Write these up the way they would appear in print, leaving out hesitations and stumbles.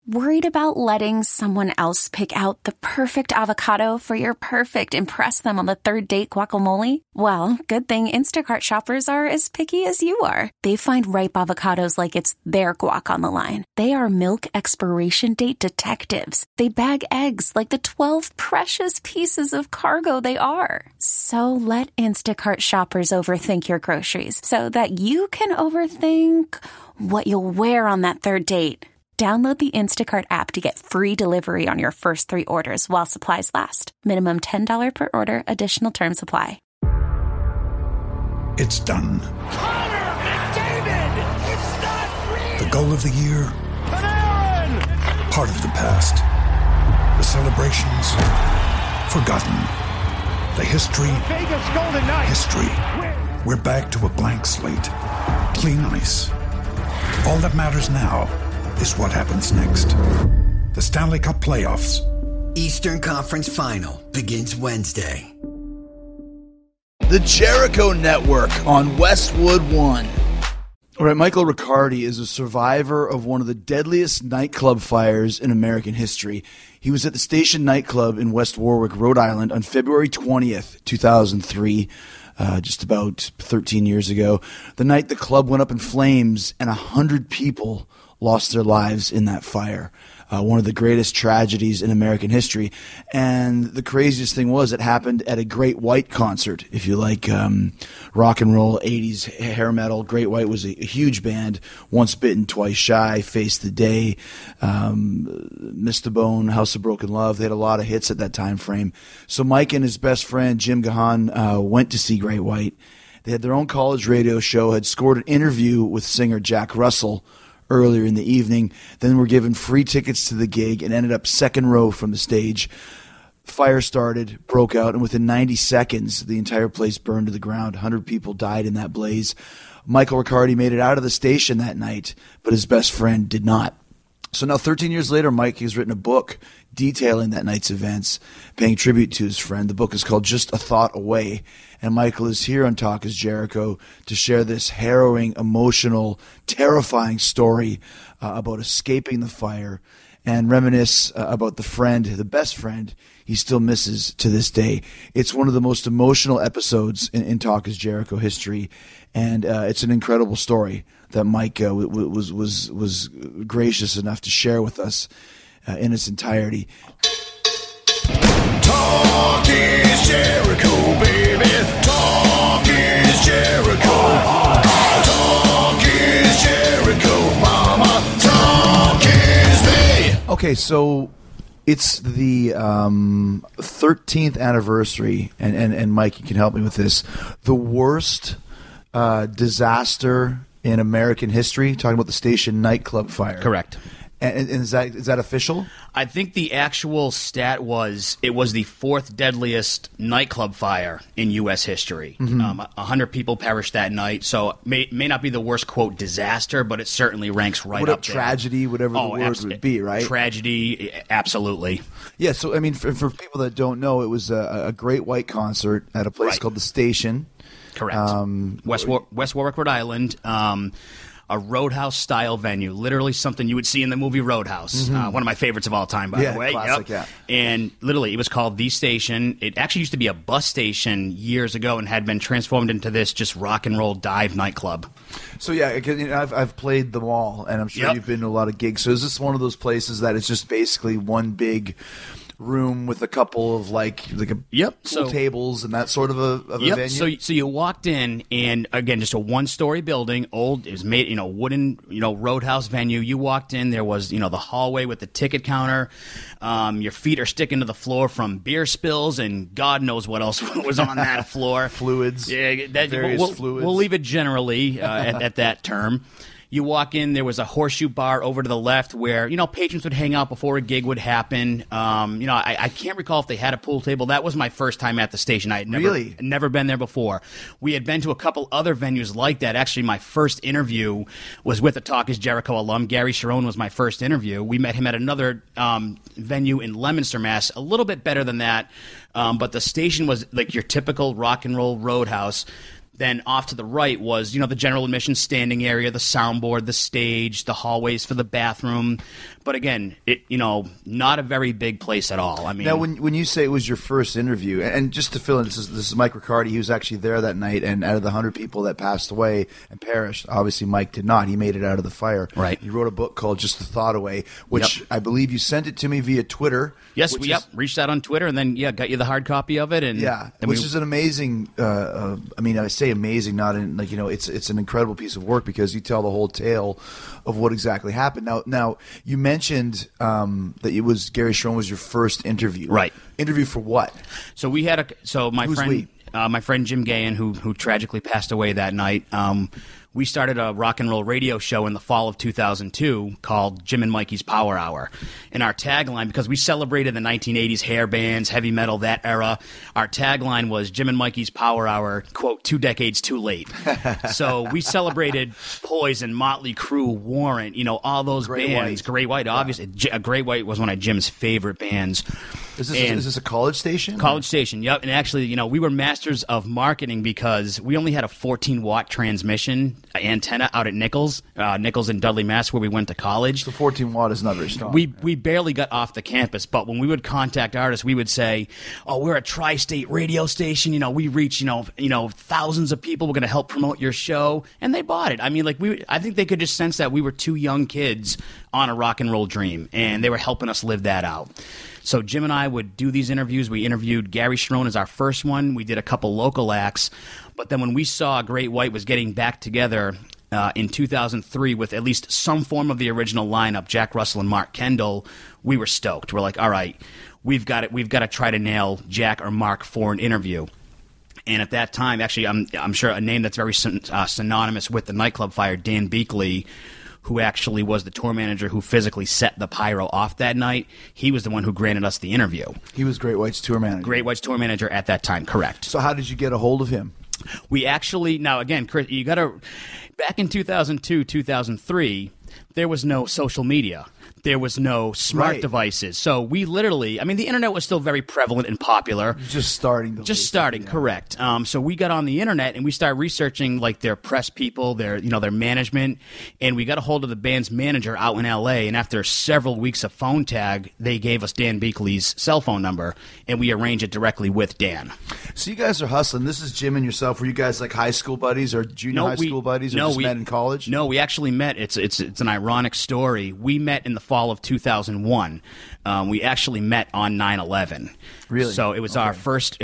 Worried about letting someone else pick out the perfect avocado for your perfect impress them on the third date guacamole? Well, good thing Instacart shoppers are as picky as you are. They find ripe avocados like it's their guac on the line. They are milk expiration date detectives. They bag eggs like the 12 precious pieces of cargo they are. So let Instacart shoppers overthink your groceries so that you can overthink what you'll wear on that third date. Download the Instacart app to get free delivery on your first 3 orders while supplies last. Minimum $10 per order. Additional terms apply. It's done. Connor McDavid! It's not real! The goal of the year. Panarin! Part of the past. The celebrations. Forgotten. The history. Vegas Golden Knights! History. We're back to a blank slate. Clean ice. All that matters now is what happens next. The Stanley Cup Playoffs. Eastern Conference Final begins Wednesday. The Jericho Network on Westwood One. All right, Michael Riccardi is a survivor of one of the deadliest nightclub fires in American history. He was at the Station nightclub in West Warwick, Rhode Island on February 20th, 2003. Just about 13 years ago. The night the club went up in flames and 100 people lost their lives in that fire. One of the greatest tragedies in American history. And the craziest thing was it happened at a Great White concert. If you like rock and roll, 80s hair metal, Great White was a huge band. Once Bitten, Twice Shy, Face the Day, Missed the Bone, House of Broken Love. They had a lot of hits at that time frame. So Mike and his best friend, Jim Gahan, went to see Great White. They had their own college radio show, had scored an interview with singer Jack Russell earlier in the evening, then were given free tickets to the gig and ended up second row from the stage. Fire started, broke out, and within 90 seconds, the entire place burned to the ground. 100 people died in that blaze. Michael Riccardi made it out of the station that night, but his best friend did not. So now 13 years later, Mike has written a book detailing that night's events, paying tribute to his friend. The book is called Just a Thought Away. And Michael is here on Talk is Jericho to share this harrowing, emotional, terrifying story about escaping the fire and reminisce about the friend, the best friend he still misses to this day. It's one of the most emotional episodes in Talk is Jericho history, and it's an incredible story that Mike was gracious enough to share with us in its entirety. Talk is Jericho, baby. Talk is Jericho. Talk is Jericho, mama. Talk is me. Okay, so it's the 13th anniversary, and Mike, you can help me with this. The worst disaster in American history, talking about the Station nightclub fire. Correct. And is that official? I think the actual stat was it was the 4th deadliest nightclub fire in U.S. history. 100 people perished that night, so may not be the worst, quote, disaster, but it certainly ranks right up there. Tragedy, whatever the word would be, right? Tragedy, absolutely. Yeah, so, I mean, for people that don't know, it was a Great White concert at a place called the Station. Correct. West Warwick, Rhode Island. A Roadhouse-style venue, literally something you would see in the movie Roadhouse. One of my favorites of all time, by the way. Classic, yeah. And literally, it was called The Station. It actually used to be a bus station years ago and had been transformed into this just rock and roll dive nightclub. So, yeah, I've played them all, and I'm sure you've been to a lot of gigs. So is this one of those places that it's just basically one big room with a couple of pool tables and that sort of a venue? So you walked in, and again, just a one-story building, old. It was made, wooden, Roadhouse venue. You walked in, there was, the hallway with the ticket counter. Your feet are sticking to the floor from beer spills, and God knows what else was on that floor. Fluids. Yeah, fluids. We'll leave it generally at that term. You walk in, there was a horseshoe bar over to the left where, patrons would hang out before a gig would happen. I can't recall if they had a pool table. That was my first time at the Station. I had never been there before. We had been to a couple other venues like that. Actually, my first interview was with a Talk is Jericho alum. Gary Cherone was my first interview. We met him at another venue in Leominster, Mass. A little bit better than that, but the Station was like your typical rock and roll Roadhouse. Then off to the right was, the general admission standing area, the soundboard, the stage, the hallways for the bathroom. But again, not a very big place at all. I mean, now when you say it was your first interview, and just to fill in, this is Mike Riccardi. He was actually there that night, and out of the 100 people that passed away and perished, obviously Mike did not. He made it out of the fire. Right. He wrote a book called Just a Thought Away, which I believe you sent it to me via Twitter. Yes, reached out on Twitter, and then got you the hard copy of it, and which is an amazing. I mean, I say amazing, not in it's an incredible piece of work because you tell the whole tale of what exactly happened. Now you mentioned that it was Gary Cherone was your first interview, right? Interview for what? So my friend Jim Gahan, who tragically passed away that night. We started a rock and roll radio show in the fall of 2002 called Jim and Mikey's Power Hour. And our tagline, because we celebrated the 1980s hair bands, heavy metal, that era, our tagline was Jim and Mikey's Power Hour, quote, 2 decades too late. So we celebrated Poison, Motley Crue, Warrant, all those bands. Great White, obviously. Great White was one of Jim's favorite bands. Is this a college station? College station, yep. And actually, we were masters of marketing because we only had a 14-watt transmission antenna out at Nichols in Dudley, Mass, where we went to college. So 14-watt is not very strong. We barely got off the campus, but when we would contact artists, we would say, "Oh, we're a tri-state radio station. We reach thousands of people. We're going to help promote your show," and they bought it. I mean, I think they could just sense that we were two young kids on a rock and roll dream, and they were helping us live that out. So Jim and I would do these interviews. We interviewed Gary Cherone as our first one. We did a couple local acts. But then when we saw Great White was getting back together in 2003 with at least some form of the original lineup, Jack Russell and Mark Kendall, we were stoked. We're like, all right, we've got to try to nail Jack or Mark for an interview. And at that time, actually, I'm sure a name that's very synonymous with the nightclub fire, Dan Beakley, who actually was the tour manager who physically set the pyro off that night. He was the one who granted us the interview. He was Great White's tour manager. Great White's tour manager at that time, correct. So how did you get a hold of him? We actually, now again, Chris, you got to, back in 2002, 2003, there was no social media. There was no smart devices. So we literally, the internet was still very prevalent and popular. Just starting. Correct. So we got on the internet and we started researching their press people, their management, and we got a hold of the band's manager out in L.A. And after several weeks of phone tag, they gave us Dan Beakley's cell phone number, and we arranged it directly with Dan. So you guys are hustling. This is Jim and yourself. Were you guys like high school buddies or junior high school buddies, or just met in college? No, we actually met. It's an ironic story. We met in the fall of 2001. We actually met on 9/11. Really? So it was our first.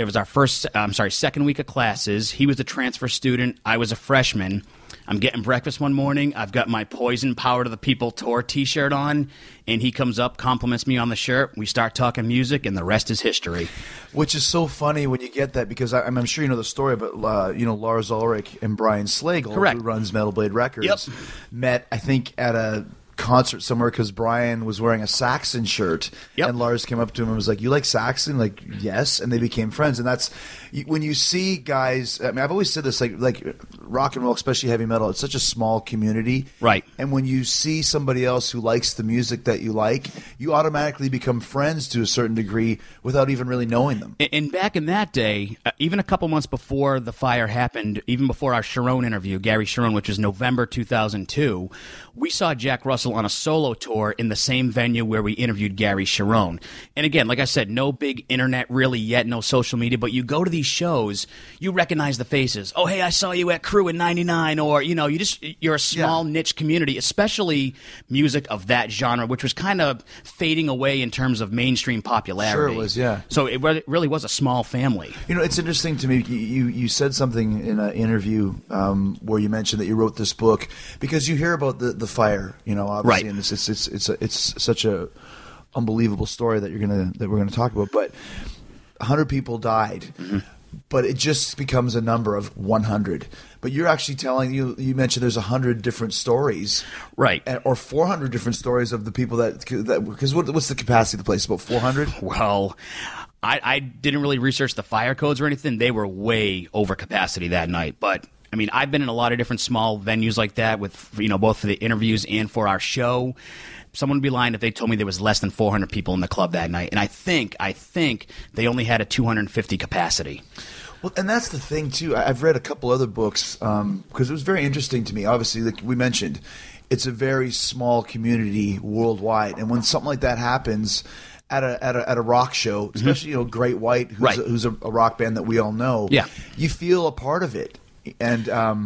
Second week of classes. He was a transfer student. I was a freshman. I'm getting breakfast one morning. I've got my Poison Power to the People tour T-shirt on, and he comes up, compliments me on the shirt. We start talking music, and the rest is history. Which is so funny when you get that, because I'm sure you know the story, but Lars Ulrich and Brian Slagle, who runs Metal Blade Records, met, I think, at a concert somewhere because Brian was wearing a Saxon shirt, and Lars came up to him and was like, "You like Saxon?" Like, yes, and they became friends. And that's when you see guys. I've always said this, like rock and roll, especially heavy metal. It's such a small community, right? And when you see somebody else who likes the music that you like, you automatically become friends to a certain degree without even really knowing them. And back in that day, even a couple months before the fire happened, even before our Cherone interview, Gary Cherone, which was November 2002, we saw Jack Russell on a solo tour in the same venue where we interviewed Gary Cherone. And again, like I said, no big internet really yet, no social media, but you go to these shows, you recognize the faces. Oh, hey, I saw you at Crew in 99, or, you're a small niche community, especially music of that genre, which was kind of fading away in terms of mainstream popularity. Sure it was, yeah. So it really was a small family. It's interesting to me, you said something in an interview where you mentioned that you wrote this book because you hear about the fire, obviously, right. And it's such a unbelievable story that we're gonna talk about. But 100 people died, but it just becomes a number of 100. But you're actually telling you mentioned there's 100 different stories, right? Or 400 different stories of the people that because what's the capacity of the place? About 400. Well, I didn't really research the fire codes or anything. They were way over capacity that night, but. I've been in a lot of different small venues like that with, both for the interviews and for our show. Someone would be lying if they told me there was less than 400 people in the club that night. And I think they only had a 250 capacity. Well, and that's the thing, too. I've read a couple other books because it was very interesting to me. Obviously, like we mentioned, it's a very small community worldwide, and when something like that happens at a rock show, especially Great White, who's a rock band that we all know, you feel a part of it, and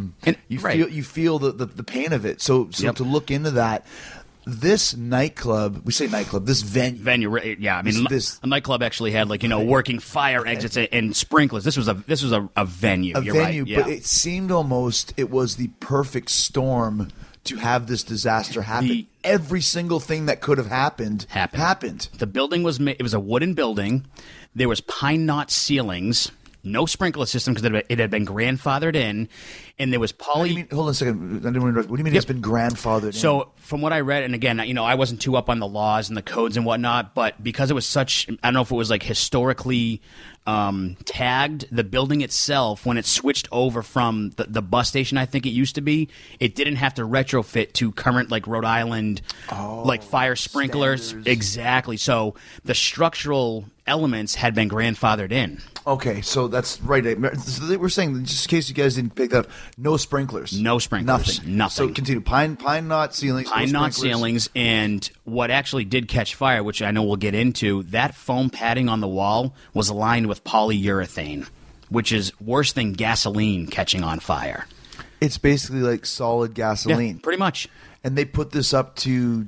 you feel the pain of it. So to look into that. This nightclub, we say nightclub, this venue. Yeah, I mean, a nightclub actually had working fire exits and sprinklers. This was a venue. You're right. Yeah. But it seemed almost it was the perfect storm to have this disaster happen. Every single thing that could have happened. The building was it was a wooden building. There was pine knot ceilings. No sprinkler system because it had been grandfathered in, and there was hold on a second. I didn't interrupt. What do you mean it's been grandfathered in? So from what I read, and again, I wasn't too up on the laws and the codes and whatnot, but because it was such, I don't know if it was historically tagged, the building itself, when it switched over from the bus station, I think it used to be, it didn't have to retrofit to current Rhode Island fire sprinklers. Standards. Exactly. So the structural elements had been grandfathered in. Okay, so that's right. So we're saying, just in case you guys didn't pick that up, no sprinklers. No sprinklers. Nothing. So continue. Pine knot ceilings. Pine knot ceilings, and what actually did catch fire, which I know we'll get into, that foam padding on the wall was lined with polyurethane, which is worse than gasoline catching on fire. It's basically like solid gasoline. Yeah, pretty much. And they put this up to...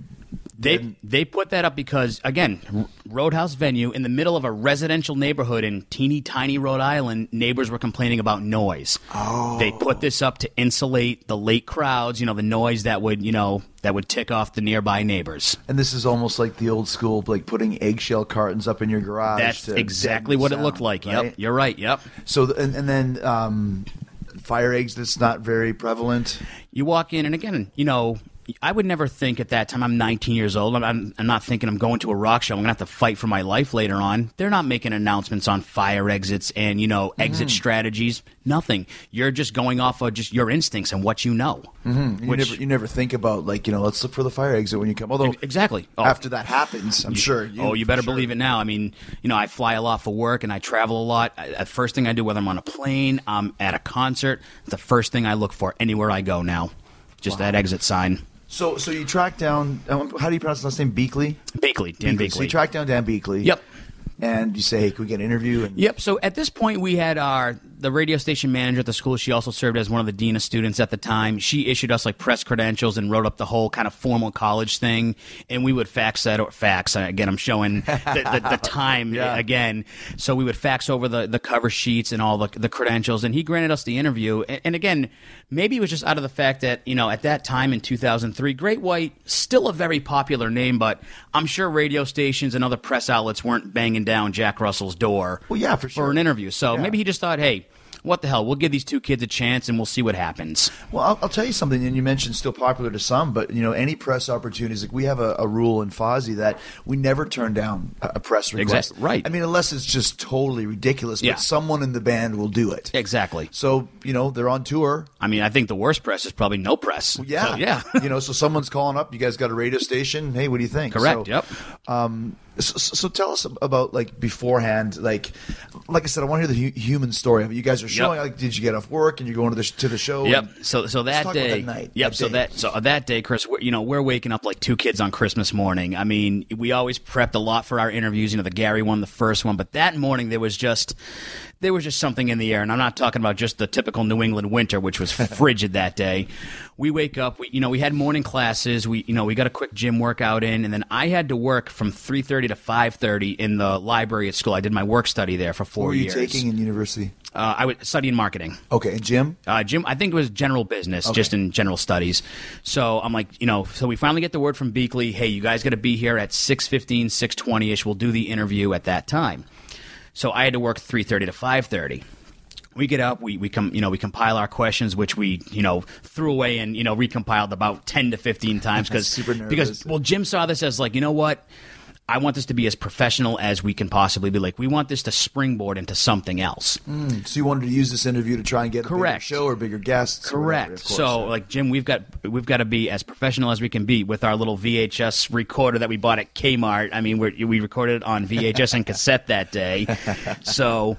They put that up because, again, Roadhouse venue in the middle of a residential neighborhood in teeny tiny Rhode Island. Neighbors were complaining about noise. Oh. They put this up to insulate the late crowds. The noise that would tick off the nearby neighbors. And this is almost like the old school, putting eggshell cartons up in your garage. That's exactly what it looked like. Right? Yep, you're right. Yep. So and then fire exits not very prevalent. You walk in, and again, I would never think at that time, I'm 19 years old, I'm not thinking I'm going to a rock show, I'm going to have to fight for my life later on. They're not making announcements on fire exits and, exit strategies, nothing. You're just going off of just your instincts and what you know. Mm-hmm. You never think about, let's look for the fire exit when you come. Although, exactly. After that happens, I'm sure. You better believe it now. I mean, I fly a lot for work and I travel a lot. The first thing I do, whether I'm on a plane, I'm at a concert, the first thing I look for anywhere I go now, just that exit sign. So you track down, how do you pronounce his last name? Beakley? Beakley, Dan Beakley. So you track down Dan Beakley. Yep. And you say, hey, can we get an interview? Yep. So at this point, we had the radio station manager at the school. She also served as one of the dean of students at the time. She issued us press credentials and wrote up the whole kind of formal college thing. And we would fax that, or fax. Again, I'm showing the time again. So we would fax over the cover sheets and all the credentials. And he granted us the interview. And again, maybe it was just out of the fact that, at that time in 2003, Great White, still a very popular name, but I'm sure radio stations and other press outlets weren't banging down Jack Russell's door for an interview. So maybe he just thought, hey, what the hell, we'll give these two kids a chance and we'll see what happens. Well, I'll tell you something, and you mentioned still popular to some, but any press opportunities, we have a rule in Fozzy that we never turn down a press request. Exactly. Right. I mean, unless it's just totally ridiculous, but someone in the band will do it. Exactly. So, they're on tour. I mean, I think the worst press is probably no press. Well, yeah. So, yeah. So someone's calling up, you guys got a radio station, hey, what do you think? Correct, yep. So tell us about beforehand, like I said, I want to hear the human story of it. You guys are showing. Did you get off work and you're going to the show? Yep. So that day. That night. Yep. That day, Chris, we're waking up like two kids on Christmas morning. I mean, we always prepped a lot for our interviews. The Gary one, the first one, but that morning there was just something in the air, and I'm not talking about just the typical New England winter, which was frigid that day. We wake up, we had morning classes, we got a quick gym workout in, and then I had to work from 3:30 to 5:30 in the library at school. I did my work study there for 4 years. What were you taking in university? I was studying marketing. Okay, and gym? Gym, I think it was general business, just in general studies. So I'm like, so we finally get the word from Beakley, hey, you guys got to be here at 6:15, 6:20-ish. We'll do the interview at that time. So I had to work 3:30 to 5:30. We get up, we compile our questions, which we threw away and recompiled about 10 to 15 times because Jim saw this as what, I want this to be as professional as we can possibly be. We want this to springboard into something else. So you wanted to use this interview to try and get a bigger show or bigger guests. Correct. Whatever, course, so Jim, we've got to be as professional as we can be with our little VHS recorder that we bought at Kmart. I mean, we recorded it on VHS and cassette that day. So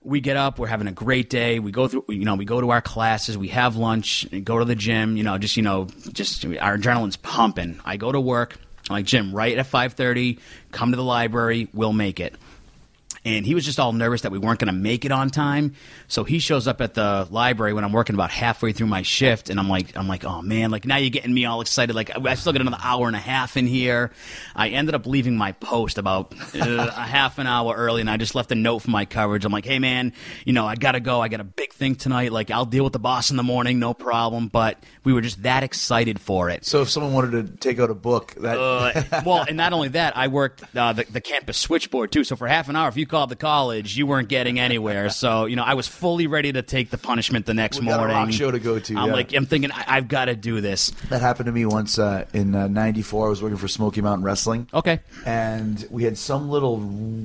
we get up, we're having a great day. We go through, we go to our classes, we have lunch, go to the gym, just our adrenaline's pumping. I go to work. I'm like, Jim, right at 5:30, come to the library, we'll make it. And he was just all nervous that we weren't going to make it on time. So he shows up at the library when I'm working about halfway through my shift, and I'm like, oh man, like now you're getting me all excited. Like I still got another hour and a half in here. I ended up leaving my post about a half an hour early, and I just left a note for my coverage. I'm like, hey man, I gotta go. I got a big thing tonight. Like I'll deal with the boss in the morning, no problem. But we were just that excited for it. So if someone wanted to take out a book, that well, and not only that, I worked the campus switchboard too. So for half an hour, if you called the college, you weren't getting anywhere. So I was fully ready to take the punishment the next morning. Got a rock show to go to. I'm thinking I've got to do this. That happened to me once in '94. I was working for Smoky Mountain Wrestling. Okay, and we had some little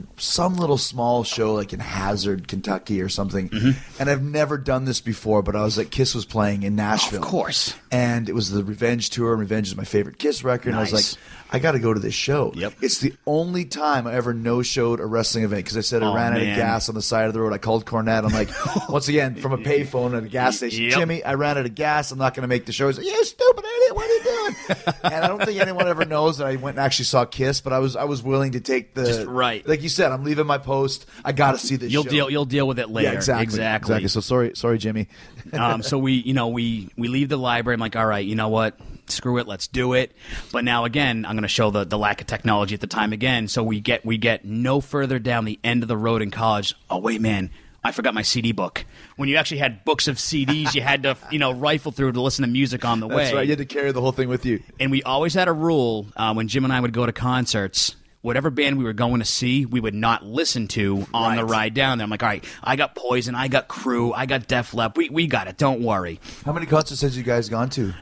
small show like in Hazard, Kentucky, or something. Mm-hmm. And I've never done this before, but I was like, Kiss was playing in Nashville, of course, and it was the Revenge tour. And Revenge is my favorite Kiss record. Nice. And I was like, I got to go to this show. Yep. It's the only time I ever no-showed a wrestling event because I said I ran out of gas on the side of the road. I called Cornette. I'm like, once again, from a payphone at a gas station, Yep. Jimmy, I ran out of gas. I'm not going to make the show. He's like, you stupid idiot, what are you doing? And I don't think anyone ever knows that I went and actually saw Kiss, but I was willing to take the Just right. Like you said, I'm leaving my post. I got to see this. You'll show. deal with it later. Yeah, exactly. So sorry, Jimmy. So we leave the library. I'm like, all right, you know what? Screw it, let's do it. But now again, I'm going to show the lack of technology at the time again. So we get no further down the end of the road in college. Oh wait, man, I forgot my CD book. When you actually had books of CDs, you had to rifle through to listen to music on the way. That's right. You had to carry the whole thing with you. And we always had a rule when Jim and I would go to concerts. Whatever band we were going to see, we would not listen to on the ride down there. I'm like, all right, I got Poison, I got Crew, I got Def Leppard. We got it. Don't worry. How many concerts has you guys gone to?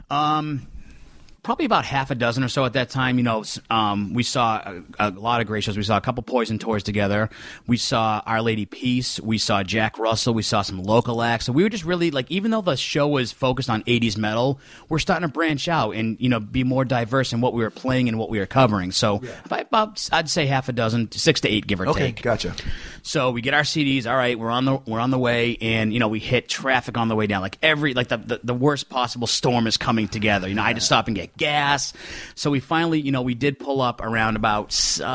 Probably about half a dozen or so at that time. We saw a lot of great shows. We saw a couple Poison tours together. We saw Our Lady Peace. We saw Jack Russell. We saw some local acts. So we were just really, like, even though the show was focused on 80s metal, we're starting to branch out and, be more diverse in what we were playing and what we were covering. So by about, I'd say half a dozen, 6 to 8, give or take. Okay, gotcha. So we get our CDs. All right, we're on the way, and we hit traffic on the way down. Like the worst possible storm is coming together. I had to stop and get gas. So we finally, we did pull up around about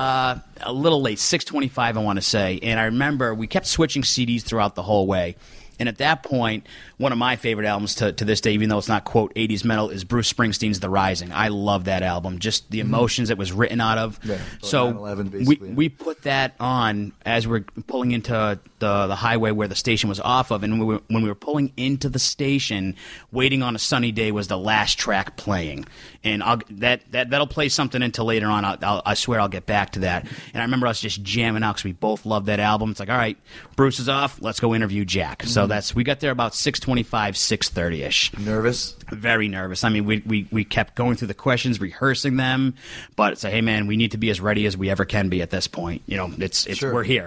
a little late, 6:25, I want to say. And I remember we kept switching CDs throughout the whole way. And at that point, one of my favorite albums to this day, even though it's not, quote, 80s metal, is Bruce Springsteen's The Rising. I love that album, just the emotions it was written out of. Yeah, so 9/11 basically. we put that on as we're pulling into the highway where the station was off of. And when we were pulling into the station, Waiting on a Sunny Day was the last track playing. And that'll play something until later on. I swear I'll get back to that. And I remember us just jamming out because we both loved that album. It's like, all right, Bruce is off. Let's go interview Jack. So we got there about 6:25, 6:30ish. Nervous? Very nervous. I mean, we kept going through the questions, rehearsing them, but it's like, hey man, we need to be as ready as we ever can be at this point. It's Sure. We're here.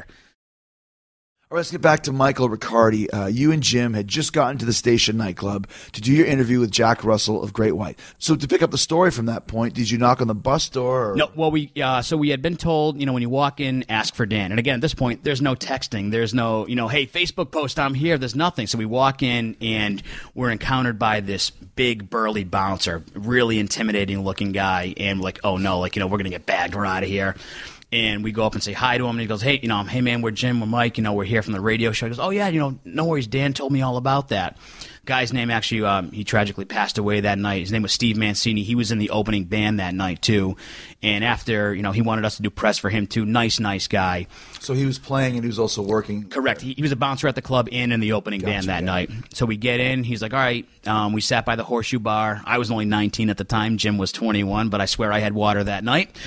All right, let's get back to Michael Riccardi. You and Jim had just gotten to the Station nightclub to do your interview with Jack Russell of Great White. So to pick up the story from that point, did you knock on the bus door? Or? No, well, we had been told, when you walk in, ask for Dan. And again, at this point, there's no texting. There's no, hey, Facebook post, I'm here. There's nothing. So we walk in, and we're encountered by this big, burly bouncer, really intimidating looking guy. And like, oh no, we're going to get bagged. We're out of here. And we go up and say hi to him, and he goes, hey, hey man, we're Jim, we're Mike, we're here from the radio show. He goes, oh yeah, no worries, Dan told me all about that. Guy's name actually, he tragically passed away that night. His name was Steve Mancini. He was in the opening band that night too. And after, he wanted us to do press for him too. Nice guy. So he was playing and he was also working? Correct. He was a bouncer at the club and in the opening band that night. So we get in. He's like, all right. We sat by the Horseshoe Bar. I was only 19 at the time. Jim was 21, but I swear I had water that night.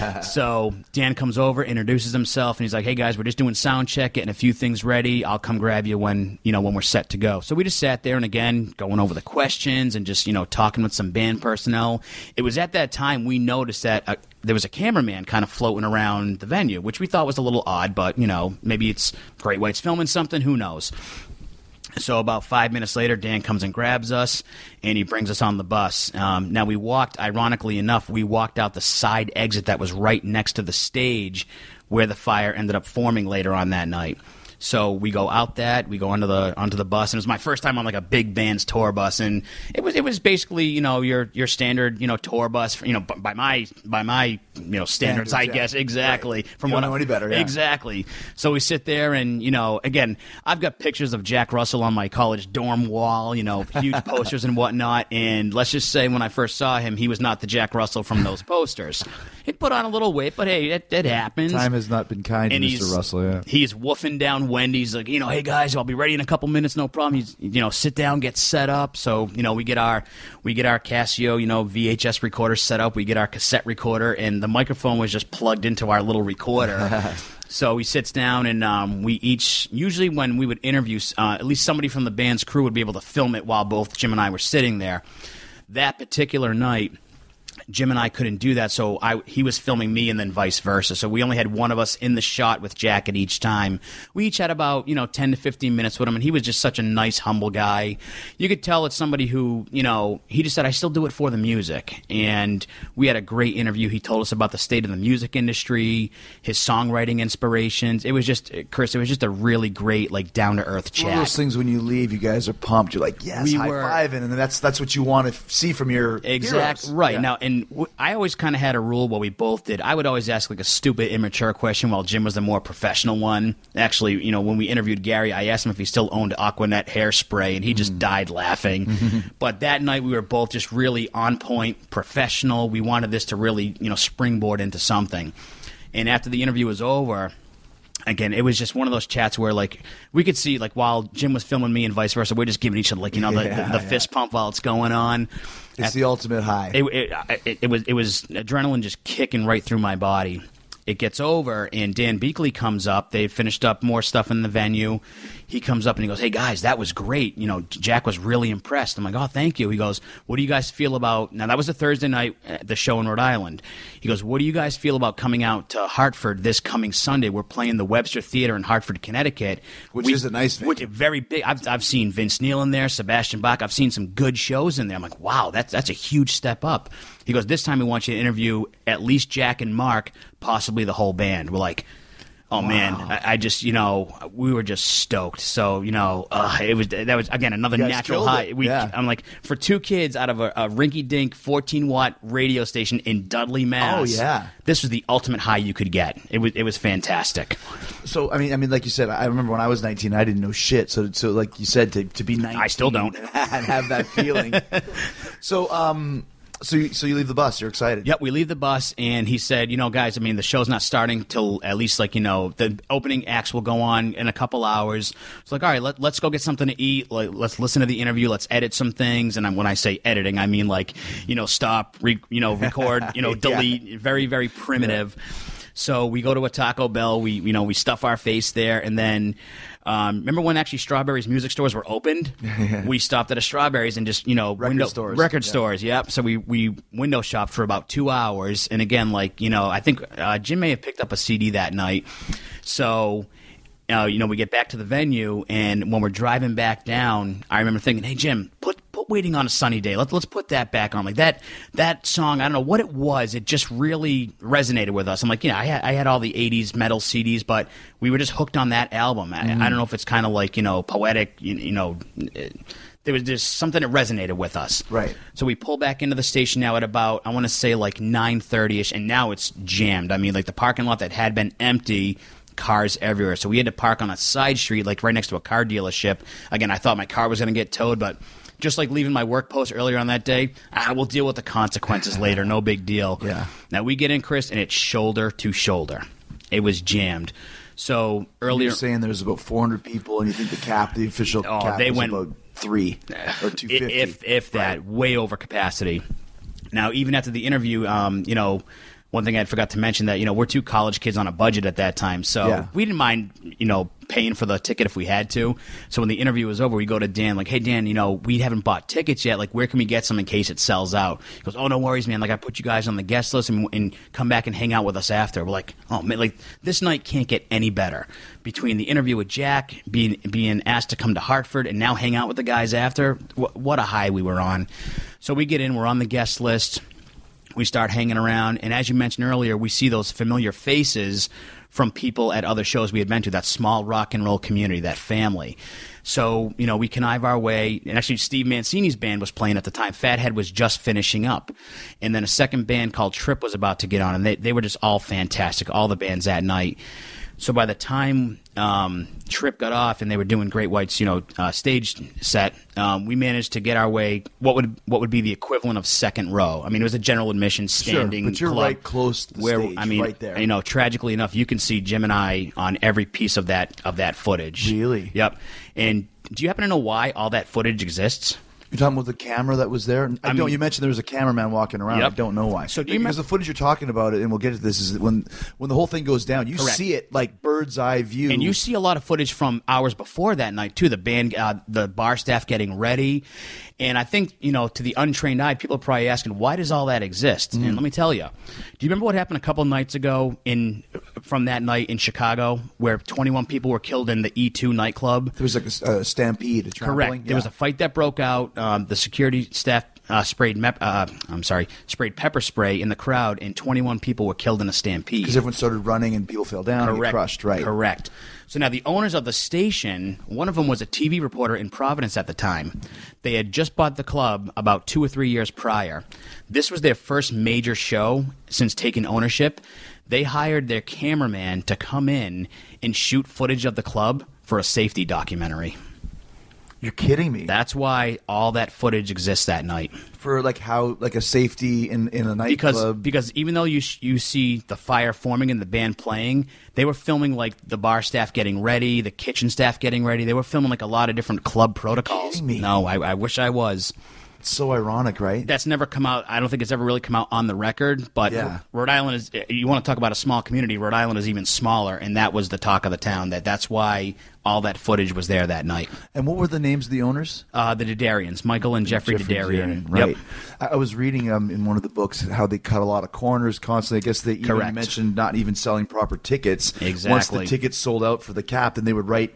So Dan comes over, introduces himself, and he's like, hey guys, we're just doing sound check, getting a few things ready. I'll come grab you when we're set to go. So we just sat there, and again, going over the questions and just, talking with some band personnel. It was at that time we noticed that there was a cameraman kind of floating around the venue, which we thought was a little odd, but, maybe it's Great White's filming something, who knows. So about 5 minutes later, Dan comes and grabs us, and he brings us on the bus. Now we walked, ironically enough, out the side exit that was right next to the stage where the fire ended up forming later on that night. So we go out we go onto the bus, and it was my first time on like a big band's tour bus, and it was basically, you know, your standard, you know, tour bus, you know, by my you know, standards, I guess, exactly. Right. From you what don't know any better, yeah. Exactly. So we sit there, and, you know, again, I've got pictures of Jack Russell on my college dorm wall, you know, huge posters and whatnot, and let's just say when I first saw him, he was not the Jack Russell from those posters. He put on a little weight, but hey, it happens. Time has not been kind to Mr. Russell, yeah. He's woofing down Wendy's, like, you know, hey guys, I'll be ready in a couple minutes, no problem. He's, you know, sit down, get set up. So, you know, we get our Casio, you know, VHS recorder set up. We get our cassette recorder, and the microphone was just plugged into our little recorder. So he sits down, and we each, usually when we would interview, at least somebody from the band's crew would be able to film it while both Jim and I were sitting there. That particular night, Jim and I couldn't do that, so he was filming me and then vice versa. So we only had one of us in the shot with Jack at each time. We each had about, you know, 10 to 15 minutes with him, and he was just such a nice, humble guy. You could tell it's somebody who, you know, he just said, I still do it for the music. And we had a great interview. He told us about the state of the music industry, his songwriting inspirations. It was just, Chris, it was just a really great, like, down-to-earth chat. One of those things when you leave, you guys are pumped. You're like, yes, high-fiving, and that's what you want to see from your heroes. Right. Yeah. Now, and I always kind of had a rule, what we both did. I would always ask like a stupid, immature question while Jim was the more professional one. Actually, you know, when we interviewed Gary, I asked him if he still owned Aquanet hairspray, and he just died laughing. But that night we were both just really on point, professional. We wanted this to really, you know, springboard into something. And after the interview was over, again, it was just one of those chats where, like, we could see, like, while Jim was filming me and vice versa, we're just giving each other, like, you know, the fist pump while it's going on. It's the ultimate high. It was adrenaline just kicking right through my body. It gets over, and Dan Beakley comes up. They finished up more stuff in the venue. He comes up and he goes, hey, guys, that was great. You know, Jack was really impressed. I'm like, oh, thank you. He goes, what do you guys feel about – now, that was a Thursday night at the show in Rhode Island. He goes, what do you guys feel about coming out to Hartford this coming Sunday? We're playing the Webster Theater in Hartford, Connecticut. Which is a nice venue. Which is very big. I've seen Vince Neil in there, Sebastian Bach. I've seen some good shows in there. I'm like, wow, that's a huge step up. He goes, this time we want you to interview at least Jack and Mark, possibly the whole band. We're like, oh, wow. Man, I just, you know, we were just stoked. So, you know, that was again, another natural high. I'm like, for two kids out of a rinky-dink 14-watt radio station in Dudley, Mass. Oh, yeah. This was the ultimate high you could get. It was fantastic. So, I mean, like you said, I remember when I was 19, I didn't know shit. So like you said, to be 19. I still don't. And have that feeling. So you leave the bus. You're excited. Yep, we leave the bus, and he said, you know, guys, I mean, the show's not starting till at least, like, you know, the opening acts will go on in a couple hours. It's like, all right, let's go get something to eat. Like, let's listen to the interview. Let's edit some things. And when I say editing, I mean, like, you know, stop, record, you know, delete. Yeah. Very, very primitive. Yeah. So we go to a Taco Bell. We stuff our face there, and then remember when actually Strawberry's music stores were opened? We stopped at a Strawberry's and just, you know, record stores. Yep. So we window shopped for about 2 hours, and again, like, you know, I think Jim may have picked up a CD that night. So, you know, we get back to the venue, and when we're driving back down, I remember thinking, hey, Jim, put Waiting on a Sunny Day. Let's put that back on. Like that song, I don't know what it was. It just really resonated with us. I'm like, you know, I had all the 80s metal CDs, but we were just hooked on that album. I don't know if it's kind of like, you know, poetic, you know, there was just something that resonated with us. Right. So we pull back into the station now at about, I want to say like 9:30ish, and now it's jammed. I mean, like the parking lot that had been empty, cars everywhere. So we had to park on a side street, like right next to a car dealership. Again, I thought my car was going to get towed, but just like leaving my work post earlier on that day, we'll deal with the consequences later. No big deal. Yeah. Now we get in, Chris, and it's shoulder to shoulder. It was jammed. So earlier, you're saying there's about 400 people, and you think the official cap was about 3 or 250, if that, way over capacity. Now, even after the interview, you know, one thing I forgot to mention that, you know, we're two college kids on a budget at that time, so we didn't mind, you know, paying for the ticket if we had to. So when the interview was over, we go to Dan, like, hey, Dan, you know, we haven't bought tickets yet. Like, where can we get some in case it sells out? He goes, oh, no worries, man. Like, I put you guys on the guest list and come back and hang out with us after. We're like, oh, man, like, this night can't get any better. Between the interview with Jack, being asked to come to Hartford, and now hang out with the guys after, what a high we were on. So we get in, we're on the guest list. We start hanging around, and as you mentioned earlier, we see those familiar faces from people at other shows we had been to, that small rock and roll community, that family. So, we connive our way, and actually Steve Mancini's band was playing at the time. Fathead was just finishing up. And then a second band called Trip was about to get on, and they were just all fantastic, all the bands that night. So by the time Trip got off and they were doing Great White's, stage set, we managed to get our way what would be the equivalent of second row. I mean, it was a general admission standing but you're club right close to the stage, right there. Tragically enough, you can see Jim and I on every piece of that footage. Really? Yep. And do you happen to know why all that footage exists? You're talking about the camera that was there? You mentioned there was a cameraman walking around. Yep. I don't know why. So because the footage you're talking about, and we'll get to this, is when the whole thing goes down, you Correct. see it like bird's eye view. And you see a lot of footage from hours before that night, too. The band, the bar staff getting ready. And I think, to the untrained eye, people are probably asking, why does all that exist? And let me tell you. Do you remember what happened a couple nights ago from that night in Chicago where 21 people were killed in the E2 nightclub? There was like a stampede, a trampling. Correct. There was a fight that broke out. The security staff sprayed pepper spray in the crowd, and 21 people were killed in a stampede. Because everyone started running and people fell down and got crushed, right? Correct. So now the owners of the station, one of them was a TV reporter in Providence at the time. They had just bought the club about 2 or 3 years prior. This was their first major show since taking ownership. They hired their cameraman to come in and shoot footage of the club for a safety documentary. You're kidding me. That's why all that footage exists that night. For a safety in a nightclub. Because even though you see the fire forming and the band playing, they were filming like the bar staff getting ready, the kitchen staff getting ready. They were filming like a lot of different club protocols. You're kidding me. No, I wish I was. It's so ironic, right? That's never come out. I don't think it's ever really come out on the record. But yeah. Rhode Island is. You want to talk about a small community? Rhode Island is even smaller, and that was the talk of the town. That's why all that footage was there that night. And what were the names of the owners? The Dedarians, Michael and Jeffrey Dedarian. Right. Yep. I was reading in one of the books how they cut a lot of corners constantly. I guess they even mentioned not even selling proper tickets. Exactly. Once the tickets sold out for the cap, then they would write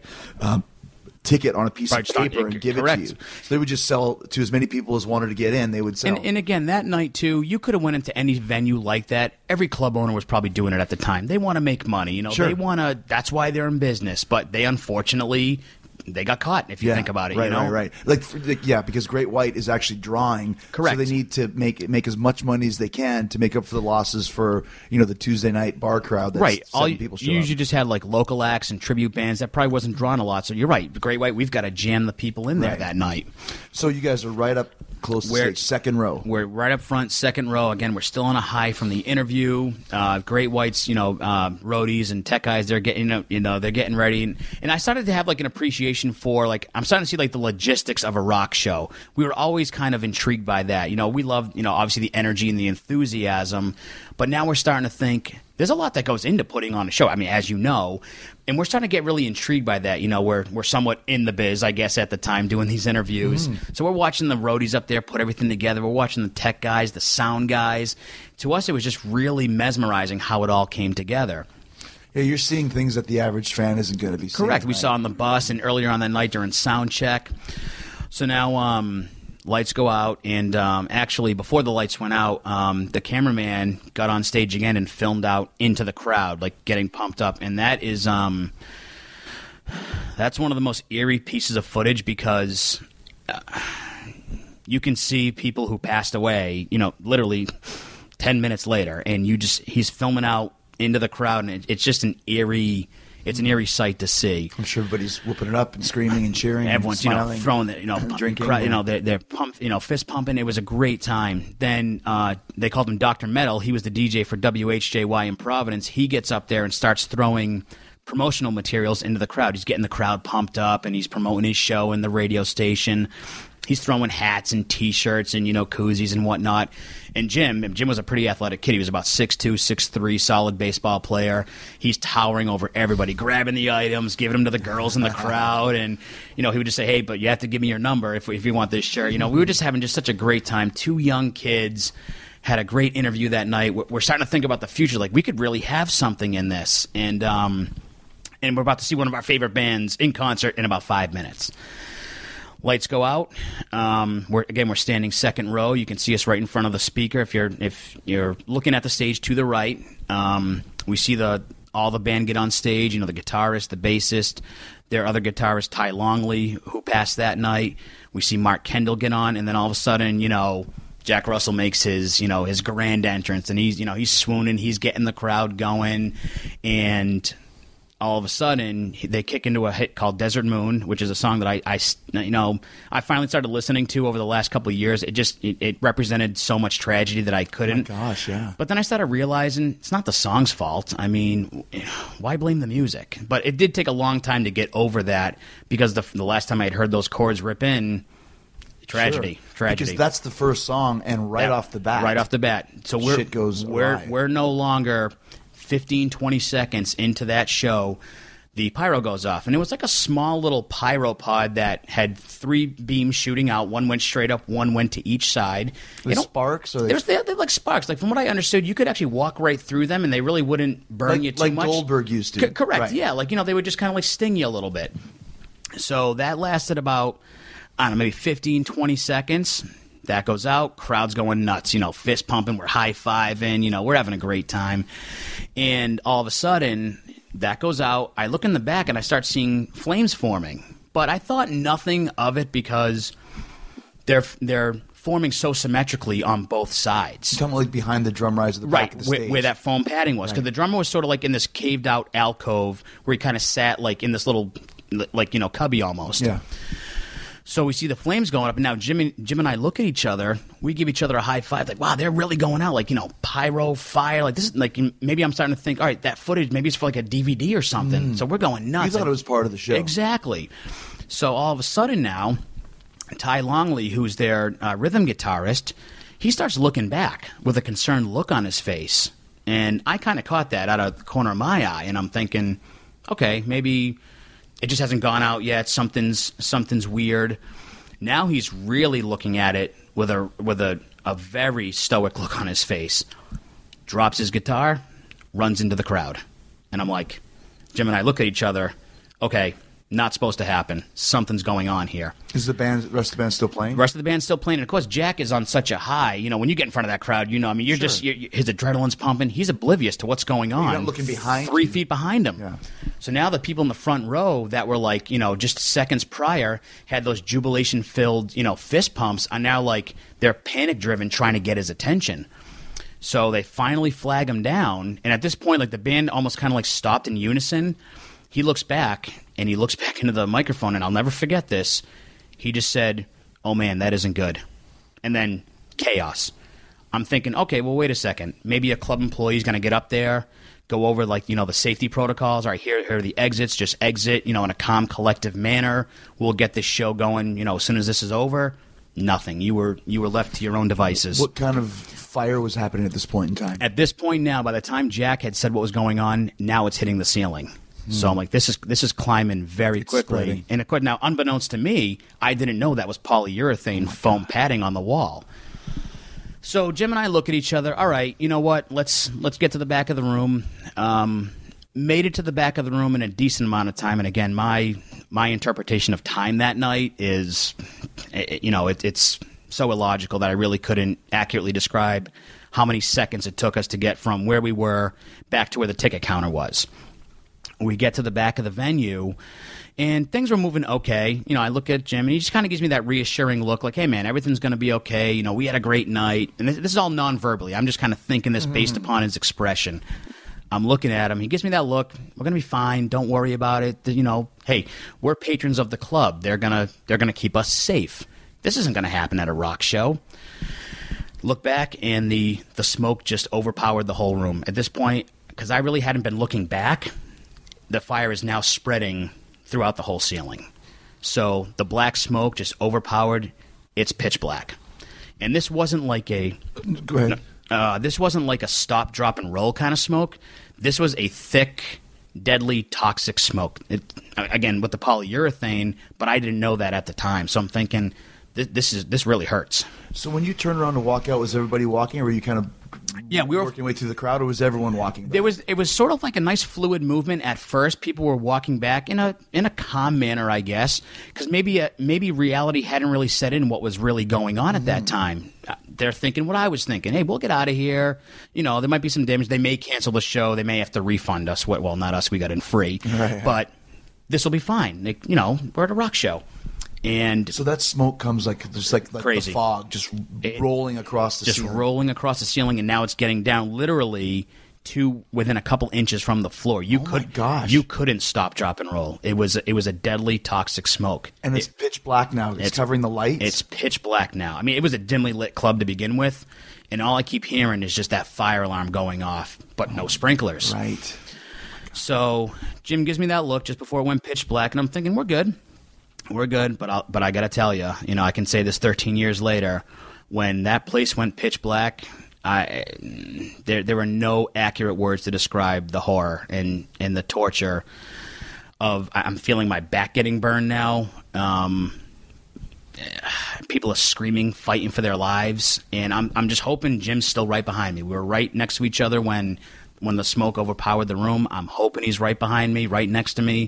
ticket on a piece of paper and give it to you. So they would just sell to as many people as wanted to get in. They would sell. And again, that night too, you could have went into any venue like that. Every club owner was probably doing it at the time. They want to make money, Sure. They want to. That's why they're in business. But they unfortunately. They got caught, if you think about it. Right. Because Great White is actually drawing. Correct. So they need to make as much money as they can to make up for the losses for the Tuesday night bar crowd. That's right. People show you up. usually just had like local acts and tribute bands that probably wasn't drawing a lot. So you're right. Great White, we've got to jam the people in there that night. So you guys are right up close to stage, second row. We're right up front, second row. Again, we're still on a high from the interview. Great White's, roadies and tech guys, they're getting, they're getting ready. And I started to have like an appreciation for I'm starting to see like the logistics of a rock show. We were always kind of intrigued by that. We love, obviously the energy and the enthusiasm, but now we're starting to think there's a lot that goes into putting on a show. I mean, as you know, and we're starting to get really intrigued by that. We're somewhat in the biz, I guess, at the time doing these interviews. So we're watching the roadies up there put everything together. We're watching the tech guys, the sound guys. To us, it was just really mesmerizing how it all came together. Yeah, you're seeing things that the average fan isn't going to be seeing. Correct. We saw on the bus and earlier on that night during sound check. So now lights go out, and actually before the lights went out, the cameraman got on stage again and filmed out into the crowd, like getting pumped up. And that is that's one of the most eerie pieces of footage because you can see people who passed away, literally 10 minutes later, and he's filming out into the crowd, and it's just an eerie sight to see. I'm sure everybody's whooping it up and screaming and cheering. Everyone's and smiling, throwing the drinking. They're fist pumping. It was a great time. Then they called him Dr. Metal. He was the DJ for WHJY in Providence. He gets up there and starts throwing promotional materials into the crowd. He's getting the crowd pumped up, and he's promoting his show in the radio station. He's throwing hats and T-shirts and, koozies and whatnot. And Jim was a pretty athletic kid. He was about 6'2", 6'3", solid baseball player. He's towering over everybody, grabbing the items, giving them to the girls in the crowd. And, he would just say, hey, but you have to give me your number if you want this shirt. We were just having just such a great time. Two young kids had a great interview that night. We're starting to think about the future. Like, we could really have something in this. And we're about to see one of our favorite bands in concert in about 5 minutes. Lights go out. We're standing second row. You can see us right in front of the speaker. If you're looking at the stage to the right, we see all the band get on stage. The guitarist, the bassist, their other guitarist Ty Longley, who passed that night. We see Mark Kendall get on, and then all of a sudden, Jack Russell makes his grand entrance, and he's swooning, he's getting the crowd going, and all of a sudden they kick into a hit called Desert Moon, which is a song that I finally started listening to over the last couple of years. It represented so much tragedy that I couldn't. Oh my gosh, yeah. But then I started realizing it's not the song's fault. I mean, why blame the music? But it did take a long time to get over that, because the last time I had heard those chords rip in, tragedy. Because that's the first song, and right off the bat. So shit goes awry. We're no longer 15, 20 seconds into that show, the pyro goes off. And it was like a small little pyro pod that had 3 beams shooting out. One went straight up, one went to each side. Sparks? They're like sparks. Like, from what I understood, you could actually walk right through them, and they really wouldn't burn you too much. Like Goldberg used to. Correct, right. Yeah. Like, they would just kind of like sting you a little bit. So that lasted about, I don't know, maybe 15, 20 seconds. That goes out. Crowd's going nuts. Fist pumping. We're high-fiving. We're having a great time. And all of a sudden, that goes out. I look in the back, and I start seeing flames forming. But I thought nothing of it, because they're forming so symmetrically on both sides. You're talking like behind the drum rise at the back of the stage. Where that foam padding was. Because the drummer was sort of like in this caved-out alcove where he kind of sat like in this little, cubby almost. Yeah. So we see the flames going up, and now Jim and I look at each other. We give each other a high five, like, wow, they're really going out, like, pyro, fire, like this is like, maybe I'm starting to think, all right, that footage, maybe it's for like a DVD or something. So we're going nuts. You thought it was part of the show. Exactly. So all of a sudden now, Ty Longley, who's their rhythm guitarist, he starts looking back with a concerned look on his face. And I kind of caught that out of the corner of my eye, and I'm thinking, okay, maybe it just hasn't gone out yet. Something's weird. Now he's really looking at it with a very stoic look on his face. Drops his guitar, runs into the crowd. And I'm like, Jim and I look at each other. Okay, not supposed to happen. Something's going on here. Is the rest of the band still playing? The rest of the band's still playing. And, of course, Jack is on such a high. When you get in front of that crowd, his adrenaline's pumping. He's oblivious to what's going on. You're not looking behind 3 feet behind him. Yeah. So now the people in the front row that were like, just seconds prior had those jubilation-filled, fist pumps, are now like they're panic-driven trying to get his attention. So they finally flag him down. And at this point, like, the band almost kind of like stopped in unison. He looks back, and he looks back into the microphone, and I'll never forget this. He just said, "Oh, man, that isn't good." And then chaos. I'm thinking, okay, well, wait a second. Maybe a club employee is going to get up there, go over, like, the safety protocols. All right, here are the exits. Just exit, in a calm, collective manner. We'll get this show going, as soon as this is over. Nothing. You were left to your own devices. What kind of fire was happening at this point in time? At this point now, by the time Jack had said what was going on, now it's hitting the ceiling. So I'm like, this is climbing very quickly. Spreading. And of course, now, unbeknownst to me, I didn't know that was polyurethane foam padding on the wall. So Jim and I look at each other. All right, you know what? Let's get to the back of the room. Made it to the back of the room in a decent amount of time. And again, my interpretation of time that night is, it's so illogical that I really couldn't accurately describe how many seconds it took us to get from where we were back to where the ticket counter was. We get to the back of the venue, and things were moving okay. I look at Jim, and he just kind of gives me that reassuring look, like, hey, man, everything's going to be okay. We had a great night. And this is all non-verbally. I'm just kind of thinking this based upon his expression. I'm looking at him. He gives me that look. We're going to be fine. Don't worry about it. Hey, we're patrons of the club. They're going to keep us safe. This isn't going to happen at a rock show. Look back, and the smoke just overpowered the whole room. At this point, because I really hadn't been looking back, the fire is now spreading throughout the whole ceiling. So the black smoke just overpowered. It's pitch black. And this wasn't like a... Go ahead. This wasn't like a stop, drop, and roll kind of smoke. This was a thick, deadly, toxic smoke. Again, with the polyurethane, but I didn't know that at the time. So I'm thinking, this really hurts. So when you turned around to walk out, was everybody walking, or were you kind of we were working your way through the crowd, or was everyone walking back? It was sort of like a nice fluid movement at first. People were walking back in a calm manner, I guess, because maybe reality hadn't really set in what was really going on at that time. They're thinking what I was thinking. Hey, we'll get out of here. There might be some damage. They may cancel the show. They may have to refund us. Well, not us. We got in free. Right. But this will be fine. We're at a rock show. And so that smoke comes like crazy. The fog just rolling across the ceiling. Just rolling across the ceiling, and now it's getting down literally to within a couple inches from the floor. You couldn't stop, drop, and roll. It was a deadly, toxic smoke. And it's pitch black now. It's covering the lights. It's pitch black now. I mean, it was a dimly lit club to begin with, and all I keep hearing is just that fire alarm going off, but no sprinklers. Right. So Jim gives me that look just before it went pitch black, and I'm thinking, we're good. We're good, but I got to tell you, I can say this 13 years later, when that place went pitch black, there were no accurate words to describe the horror and the torture of. I'm feeling my back getting burned now. People are screaming, fighting for their lives, and I'm just hoping Jim's still right behind me. We were right next to each other when the smoke overpowered the room. I'm hoping he's right behind me, right next to me.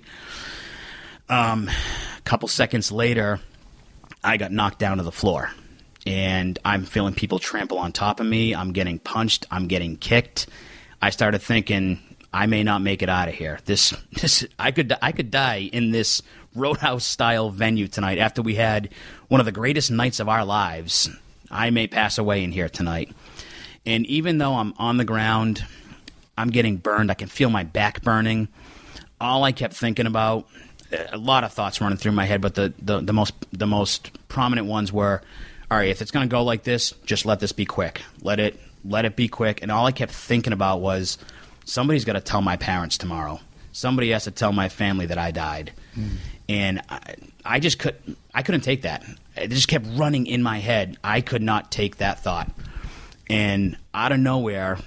Couple seconds later, I got knocked down to the floor, and I'm feeling people trample on top of me. I'm getting punched. I'm getting kicked. I started thinking, I may not make it out of here. I could die in this Roadhouse style venue tonight after we had one of the greatest nights of our lives. I may pass away in here tonight. And even though I'm on the ground, I'm getting burned. I can feel my back burning. All I kept thinking about, a lot of thoughts running through my head, but the most prominent ones were, all right, if it's going to go like this, just let this be quick. Let it be quick. And all I kept thinking about was, somebody's got to tell my parents tomorrow. Somebody has to tell my family that I died. And I couldn't take that. It just kept running in my head. I could not take that thought. And out of nowhere,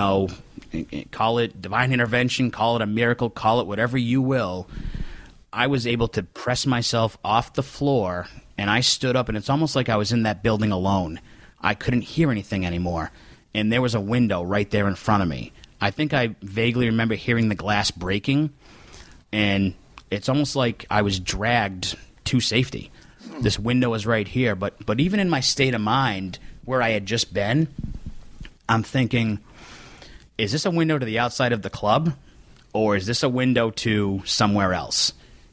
call it divine intervention, call it a miracle, call it whatever you will, I was able to press myself off the floor, and I stood up, and it's almost like I was in that building alone. I couldn't hear anything anymore, and there was a window right there in front of me. I think I vaguely remember hearing the glass breaking, and it's almost like I was dragged to safety. This window is right here, but even in my state of mind where I had just been, I'm thinking, is this a window to the outside of the club, or is this a window to somewhere else?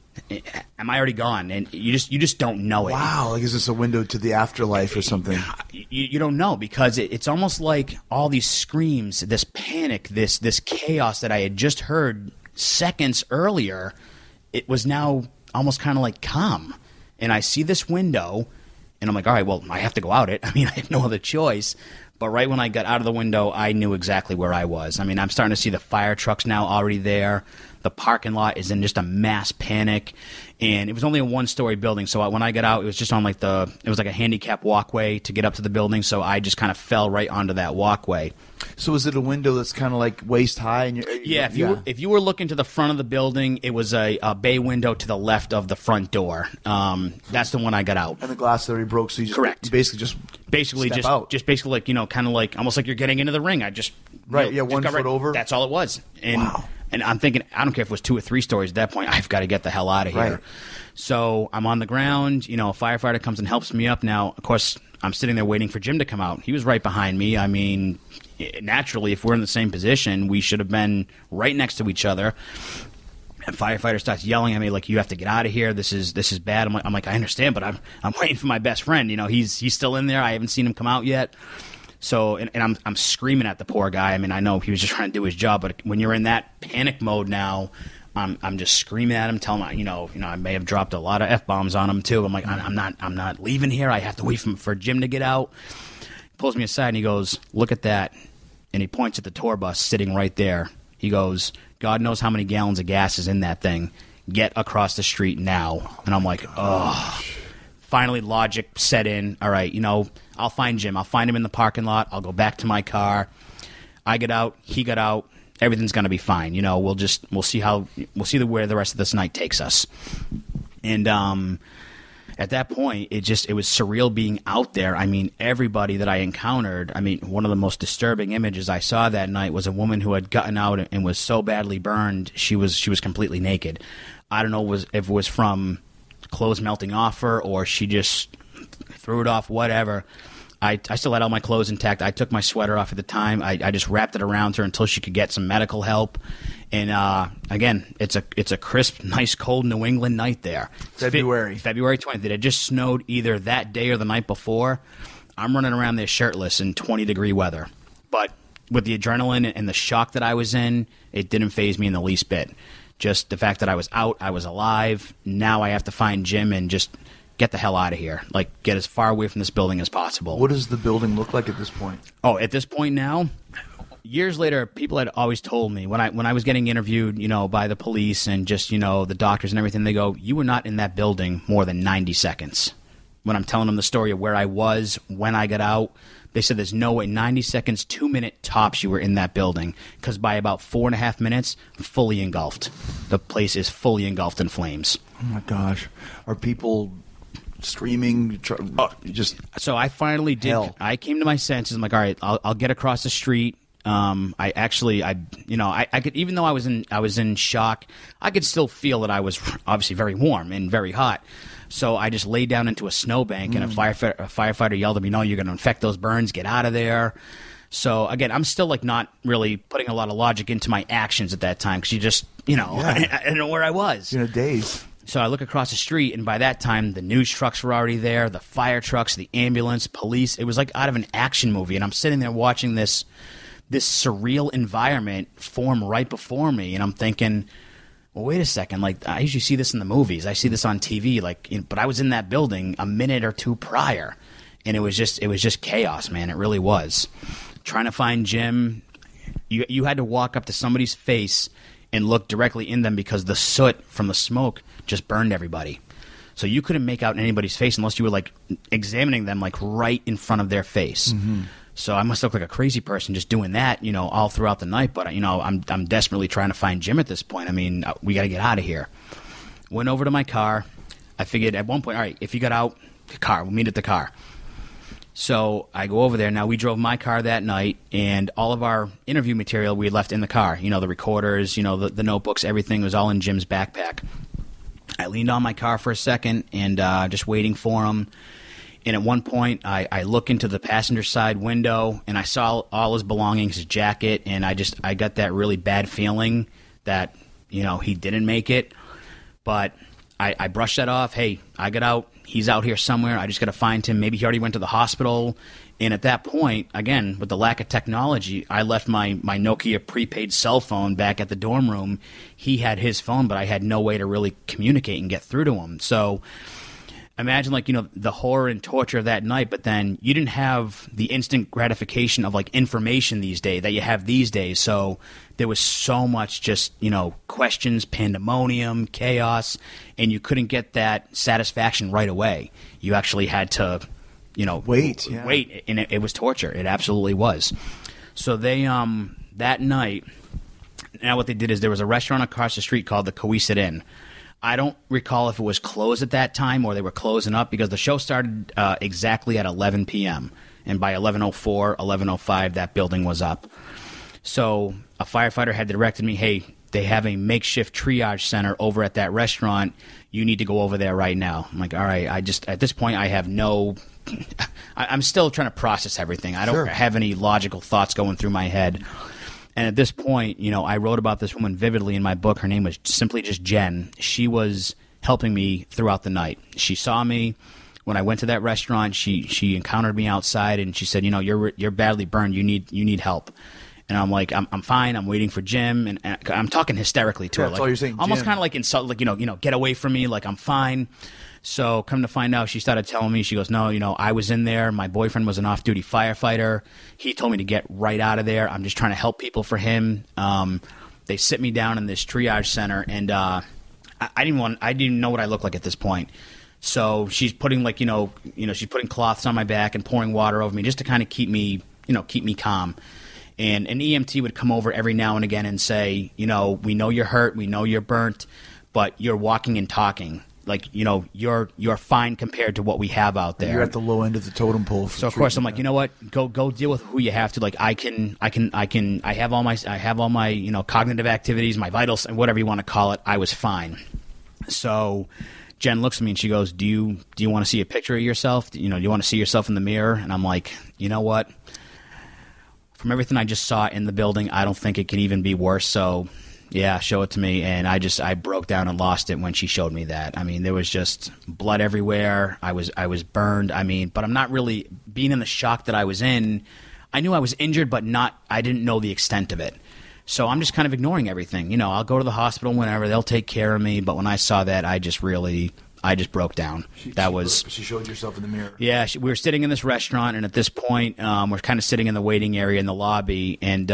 Am I already gone? And you just don't know it. Wow, like is this a window to the afterlife or something? You don't know, because it's almost like all these screams, this panic, this chaos that I had just heard seconds earlier, it was now almost kind of like calm. And I see this window, and I'm like, all right, well, I have to go out it. I mean, I have no other choice. But right when I got out of the window, I knew exactly where I was. I mean, I'm starting to see the fire trucks now already there. The parking lot is in just a mass panic. And it was only a one-story building, so when I got out, it was just on it was like a handicap walkway to get up to the building, so I just kind of fell right onto that walkway. So is it a window that's kind of like waist high? And if you were looking to the front of the building, it was a bay window to the left of the front door. That's the one I got out. And the glass already broke, so you basically step out. Just basically kind of like almost like you're getting into the ring. I just right, yeah, 1 foot over. That's all it was. And, wow. And I'm thinking, I don't care if it was 2 or 3 stories at that point. I've got to get the hell out of here. Right. So I'm on the ground. A firefighter comes and helps me up. Now, of course, I'm sitting there waiting for Jim to come out. He was right behind me. I mean, naturally, if we're in the same position, we should have been right next to each other. And firefighter starts yelling at me like, "You have to get out of here. This is bad." I'm like, I understand, but I'm waiting for my best friend. He's still in there. I haven't seen him come out yet. So, and I'm screaming at the poor guy. I mean, I know he was just trying to do his job, but when you're in that panic mode now, I'm just screaming at him, telling him, I may have dropped a lot of F-bombs on him too. I'm like, I'm not leaving here. I have to wait for Jim to get out. He pulls me aside and he goes, "Look at that," and he points at the tour bus sitting right there. He goes, "God knows how many gallons of gas is in that thing. Get across the street now." And I'm like, oh. Finally, logic set in. All right, I'll find Jim. I'll find him in the parking lot. I'll go back to my car. I get out. He got out. Everything's gonna be fine. We'll see where the rest of this night takes us. And at that point, it was surreal being out there. I mean, everybody that I encountered, I mean, one of the most disturbing images I saw that night was a woman who had gotten out and was so badly burned, she was completely naked. I don't know if it was from clothes melting off her or she just threw it off, whatever. I still had all my clothes intact. I took my sweater off at the time. I just wrapped it around her until she could get some medical help. And again, it's a crisp, nice, cold New England night there. February 20th. It had just snowed either that day or the night before. I'm running around there shirtless in 20-degree weather. But with the adrenaline and the shock that I was in, it didn't faze me in the least bit. Just the fact that I was out, I was alive. Now I have to find Jim and just get the hell out of here. Like, get as far away from this building as possible. What does the building look like at this point? Oh, at this point now, years later, people had always told me when I was getting interviewed, by the police and just, the doctors and everything, they go, you were not in that building more than 90 seconds. When I'm telling them the story of where I was, when I got out, they said there's no way, 90 seconds, 2-minute tops you were in that building. Because by about 4.5 minutes, fully engulfed. The place is fully engulfed in flames. Oh my gosh. Are people screaming? So I finally did. Hell. I came to my senses. I'm like, all right, I'll get across the street. I could, even though I was in shock, I could still feel that I was obviously very warm and very hot. So I just laid down into a snowbank, and a firefighter yelled at me, "No, you're going to infect those burns. Get out of there." So again, I'm still like not really putting a lot of logic into my actions at that time because you just, I didn't know where I was. You're in a daze. So I look across the street, and by that time, the news trucks were already there, the fire trucks, the ambulance, police. It was like out of an action movie, and I'm sitting there watching this surreal environment form right before me, and I'm thinking, well, wait a second. Like, I usually see this in the movies. I see this on TV. But I was in that building a minute or two prior, and it was just chaos, man. It really was. Trying to find Jim, you had to walk up to somebody's face and look directly in them because the soot from the smoke just burned everybody. So you couldn't make out anybody's face unless you were like examining them like right in front of their face. Mm-hmm. So I must look like a crazy person just doing that, all throughout the night. But, I'm desperately trying to find Jim at this point. I mean, we got to get out of here. Went over to my car. I figured at one point, all right, if you got out, the car, we'll meet at the car. So I go over there. Now, we drove my car that night, and all of our interview material we had left in the car. The recorders, the notebooks, everything was all in Jim's backpack. I leaned on my car for a second and just waiting for him. And at one point, I look into the passenger side window, and I saw all his belongings, his jacket, and I got that really bad feeling that, he didn't make it. But I brushed that off. Hey, I got out. He's out here somewhere. I just got to find him. Maybe he already went to the hospital. And at that point, again, with the lack of technology, I left my Nokia prepaid cell phone back at the dorm room. He had his phone, but I had no way to really communicate and get through to him. So imagine the horror and torture of that night, but then you didn't have the instant gratification of information that you have these days. So there was so much just, questions, pandemonium, chaos, and you couldn't get that satisfaction right away. You actually had to, wait, and it was torture. It absolutely was. So they, that night, now what they did is there was a restaurant across the street called the Cohasset Inn. I don't recall if it was closed at that time or they were closing up because the show started exactly at 11 p.m. And by 11:04, 11:05, that building was up. So a firefighter had directed me, hey, they have a makeshift triage center over at that restaurant. You need to go over there right now. I'm like, all right, at this point, I have I'm still trying to process everything. I don't have any logical thoughts going through my head. And at this point, I wrote about this woman vividly in my book. Her name was simply just Jen. She was helping me throughout the night. She saw me when I went to that restaurant. She encountered me outside, and she said, you're badly burned. You need help. And I'm like, I'm fine. I'm waiting for Jim, and I'm talking hysterically to her. That's all you're saying, almost Jim. kind of like insult, get away from me. Like I'm fine. So come to find out, she started telling me, she goes, no, I was in there. My boyfriend was an off-duty firefighter. He told me to get right out of there. I'm just trying to help people for him. They sit me down in this triage center, and I didn't know what I looked like at this point. So she's putting she's putting cloths on my back and pouring water over me just to kind of keep me calm. And an EMT would come over every now and again and say, we know you're hurt, we know you're burnt, but you're walking and talking. like, you know, you're fine compared to what we have out there. You're at the low end of the totem pole. So of course I'm like, you know what? Go deal with who you have to. Like I have all my you know, cognitive activities, my vitals, and whatever you want to call it. I was fine. So Jen looks at me and she goes, "Do you want to see a picture of yourself? You know, do you want to see yourself in the mirror?" And I'm like, you know what? From everything I just saw in the building, I don't think it can even be worse. So, yeah, show it to me. And I broke down and lost it when she showed me that. I mean, there was just blood everywhere. I was burned. I mean, but I'm not really being in the shock that I was in. I knew I was injured, but I didn't know the extent of it. So I'm just kind of ignoring everything. You know, I'll go to the hospital whenever. They'll take care of me. But when I saw that, I just broke down. She showed yourself in the mirror. Yeah, we were sitting in this restaurant, and at this point, we're kind of sitting in the waiting area in the lobby, and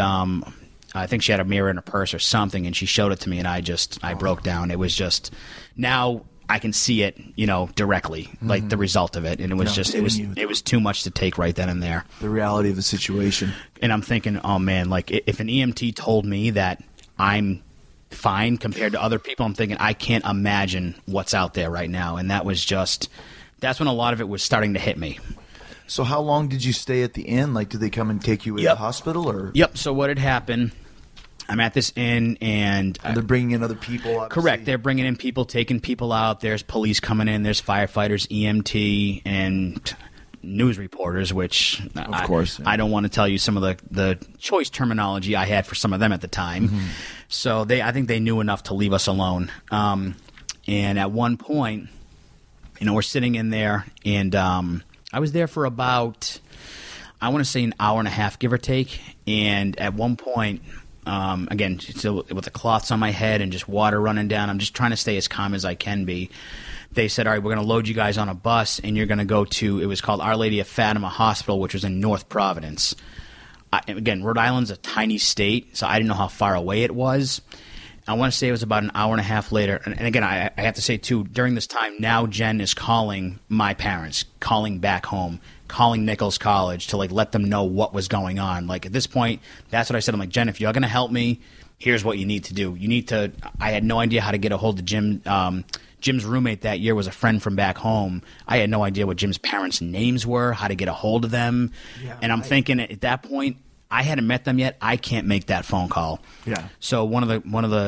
I think she had a mirror in her purse or something, and she showed it to me, and I broke down. It was just, now I can see it, you know, directly, like the result of it, and it was too much to take right then and there. The reality of the situation. And I'm thinking, oh man, like if an EMT told me that I'm fine compared to other people, I'm thinking I can't imagine what's out there right now. And that's when a lot of it was starting to hit me. So how long did you stay at the inn? Like, did they come and take you to the hospital? Or? Yep. So what had happened, I'm at this inn and they're bringing in other people, obviously. Correct. They're bringing in people, taking people out. There's police coming in. There's firefighters, EMT, and news reporters, which of course, I don't want to tell you some of the choice terminology I had for some of them at the time. Mm-hmm. So I think they knew enough to leave us alone. And at one point, you know, we're sitting in there, and I was there for about, I want to say, an hour and a half, give or take. And at one point, again, still with the cloths on my head and just water running down, I'm just trying to stay as calm as I can be. They said, all right, we're going to load you guys on a bus, and you're going to go to, it was called Our Lady of Fatima Hospital, which was in North Providence. Again, Rhode Island's a tiny state, so I didn't know how far away it was. I want to say it was about an hour and a half later. And again, I have to say, too, during this time, now Jen is calling my parents, calling back home, calling Nichols College to, like, let them know what was going on. Like, at this point, that's what I said. I'm like, Jen, if you're going to help me, here's what you need to do. You need to – I had no idea how to get a hold of Jim. Jim's roommate that year was a friend from back home. I had no idea what Jim's parents' names were, how to get a hold of them. Yeah, and I'm thinking at that point, I hadn't met them yet. I can't make that phone call. Yeah. So one of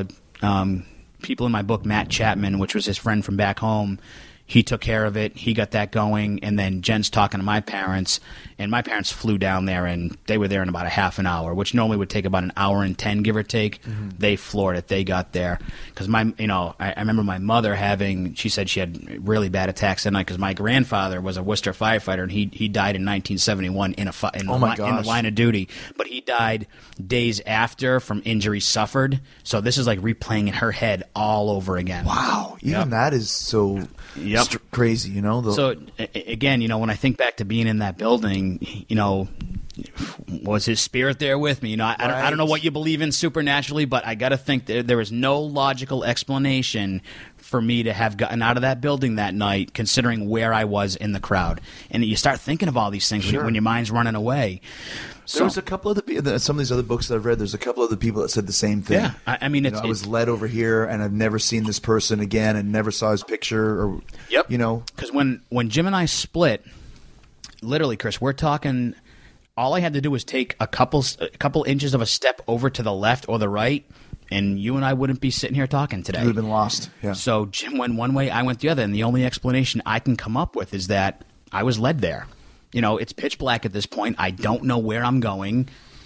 the people in my book, Matt Chapman, which was his friend from back home, he took care of it. He got that going. And then Jen's talking to my parents, and my parents flew down there, and they were there in about a half an hour, which normally would take about an hour and 10, give or take. Mm-hmm. They floored it. They got there. Because I remember my mother she said she had really bad attacks that night because my grandfather was a Worcester firefighter, and he died in 1971 in the line of duty. But he died days after from injuries suffered. So this is like replaying in her head all over again. Wow. Even that is so... Yep. Crazy, you know. So again, you know, when I think back to being in that building, you know, was his spirit there with me? You know, I don't know what you believe in supernaturally, but I got to think there is no logical explanation for me to have gotten out of that building that night, considering where I was in the crowd. And you start thinking of all these things when your mind's running away. There was a couple of some of these other books that I've read. There's a couple of the people that said the same thing. Yeah, I mean, I was led over here, and I've never seen this person again, and never saw his picture. Or yep, you know, because when Jim and I split, literally, Chris, we're talking. All I had to do was take a couple inches of a step over to the left or the right, and you and I wouldn't be sitting here talking today. You would have been lost. Yeah. So Jim went one way, I went the other, and the only explanation I can come up with is that I was led there. You know, it's pitch black at this point. I don't know where I'm going.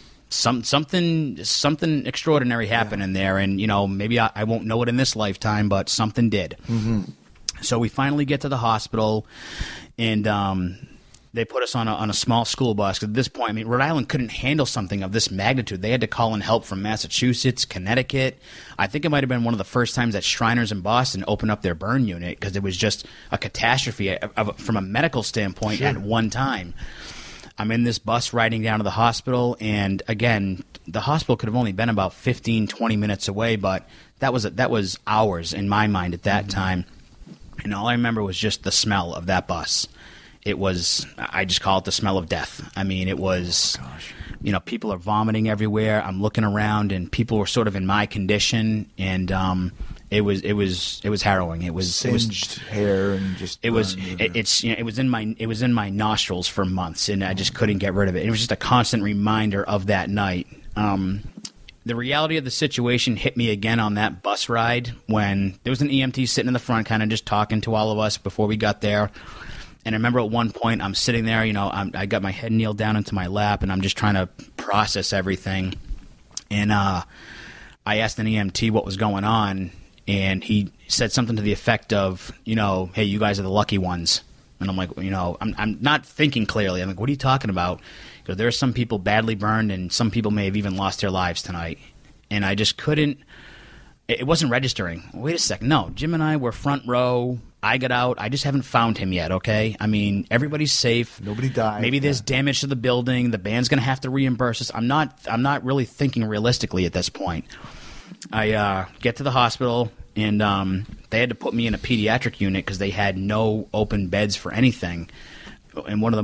Something extraordinary happened in there, and you know, maybe I won't know it in this lifetime, but something did. Mm-hmm. So we finally get to the hospital, and they put us on a small school bus. At this point, I mean, Rhode Island couldn't handle something of this magnitude. They had to call in help from Massachusetts, Connecticut. I think it might have been one of the first times that Shriners in Boston opened up their burn unit because it was just a catastrophe from a medical standpoint at one time. I'm in this bus riding down to the hospital, and again, the hospital could have only been about 15, 20 minutes away, but that was hours in my mind at that time. And all I remember was just the smell of that bus. It was, I just call it the smell of death. I mean, it was, you know, people are vomiting everywhere. I'm looking around, and people were sort of in my condition, and It was harrowing. It was singed hair and just it was in my nostrils for months, and I just couldn't get rid of it. It was just a constant reminder of that night. The reality of the situation hit me again on that bus ride when there was an EMT sitting in the front, kind of just talking to all of us before we got there. And I remember at one point I'm sitting there, I got my head kneeled down into my lap, and I'm just trying to process everything. And I asked an EMT what was going on, and he said something to the effect of, hey, you guys are the lucky ones. And I'm like, I'm not thinking clearly. I'm like, what are you talking about? Because there are some people badly burned, and some people may have even lost their lives tonight. And I just couldn't – it wasn't registering. Wait a second. No, Jim and I were front row. I got out. I just haven't found him yet, okay? I mean, everybody's safe. Nobody died. Maybe there's damage to the building. The band's going to have to reimburse us. I'm not really thinking realistically at this point. I get to the hospital, and they had to put me in a pediatric unit because they had no open beds for anything. And one of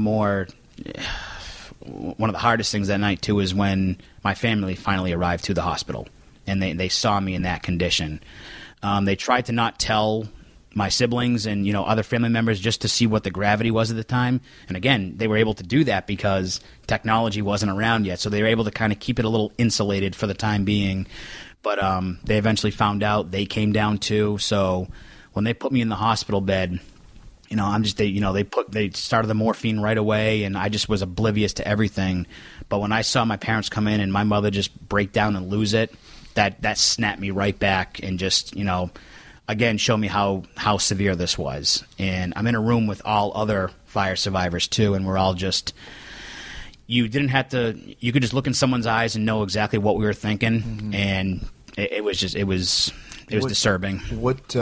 the hardest things that night, too, is when my family finally arrived to the hospital, and they saw me in that condition. They tried to not tell my siblings and, other family members just to see what the gravity was at the time. And again, they were able to do that because technology wasn't around yet, so they were able to kind of keep it a little insulated for the time being. But they eventually found out. They came down too. So when they put me in the hospital bed, they started the morphine right away, and I just was oblivious to everything. But when I saw my parents come in and my mother just break down and lose it, that snapped me right back and just, again, showed me how severe this was. And I'm in a room with all other fire survivors too, and we're all just – you could just look in someone's eyes and know exactly what we were thinking, mm-hmm. and it was disturbing. What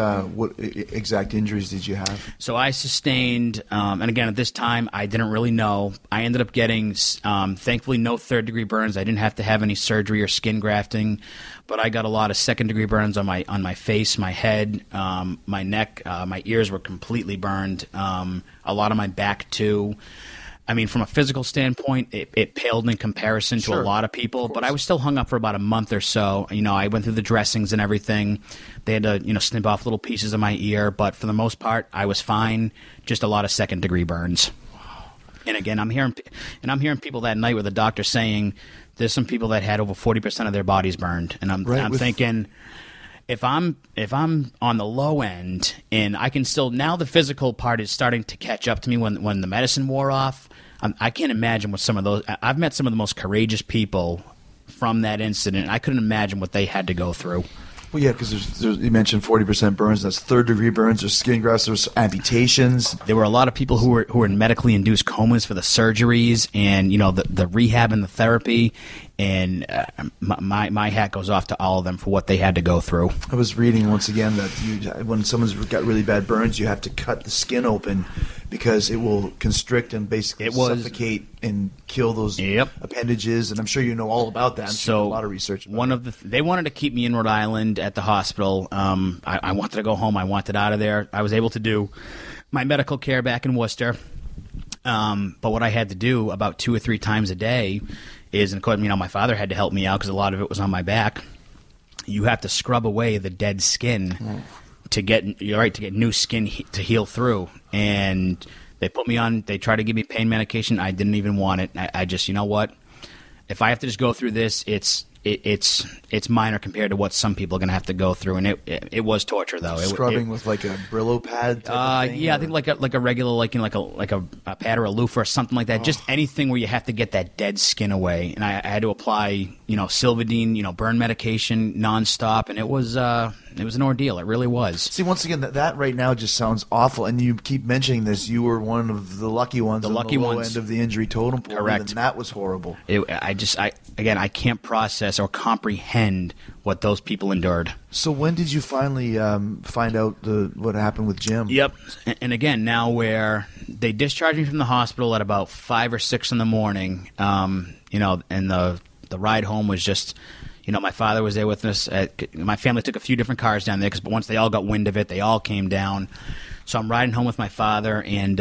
exact injuries did you have? So I sustained, and again, at this time, I didn't really know. I ended up getting, thankfully, no third-degree burns. I didn't have to have any surgery or skin grafting, but I got a lot of second-degree burns on my face, my head, my neck. My ears were completely burned. A lot of my back, too. I mean, from a physical standpoint, it paled in comparison to a lot of people, but I was still hung up for about a month or so. I went through the dressings and everything. They had to, snip off little pieces of my ear, but for the most part, I was fine. Just a lot of second-degree burns. Wow. And again, I'm hearing people that night with the doctor saying there's some people that had over 40% of their bodies burned, and I'm thinking, if I'm on the low end and I can still, now the physical part is starting to catch up to me when the medicine wore off. I can't imagine what some of those. I've met some of the most courageous people from that incident. I couldn't imagine what they had to go through. Well, yeah, because you mentioned 40% burns. That's third-degree burns. There's skin grafts. There's amputations. There were a lot of people who were in medically induced comas for the surgeries and the rehab and the therapy. And my hat goes off to all of them for what they had to go through. I was reading once again that when someone's got really bad burns, you have to cut the skin open because it will constrict and basically suffocate and kill those appendages. And I'm sure you know all about that. So a lot of research about they wanted to keep me in Rhode Island at the hospital. I wanted to go home. I wanted out of there. I was able to do my medical care back in Worcester. But what I had to do about 2 or 3 times a day is, and of course, my father had to help me out because a lot of it was on my back. You have to scrub away the dead skin to get new skin to heal through. And they put me on. They tried to give me pain medication. I didn't even want it. I just, what? If I have to just go through this, it's minor compared to what some people are going to have to go through, and it was torture though. Scrubbing with like a Brillo pad type of thing? Yeah, I think like a regular like a pad or a loofah or something like that. Just anything where you have to get that dead skin away. And I had to apply Silvadene, burn medication nonstop, and it was an ordeal. It really was. See, once again, that right now just sounds awful. And you keep mentioning this. You were one of the lucky ones. The low end of the injury totem pole. Correct. And that was horrible. I can't process or comprehend what those people endured. So when did you finally find out what happened with Jim? Yep. And again, now where they discharged me from the hospital at about 5 or 6 in the morning, and the ride home was just, my father was there with us. My family took a few different cars down there, but once they all got wind of it, they all came down. So I'm riding home with my father, and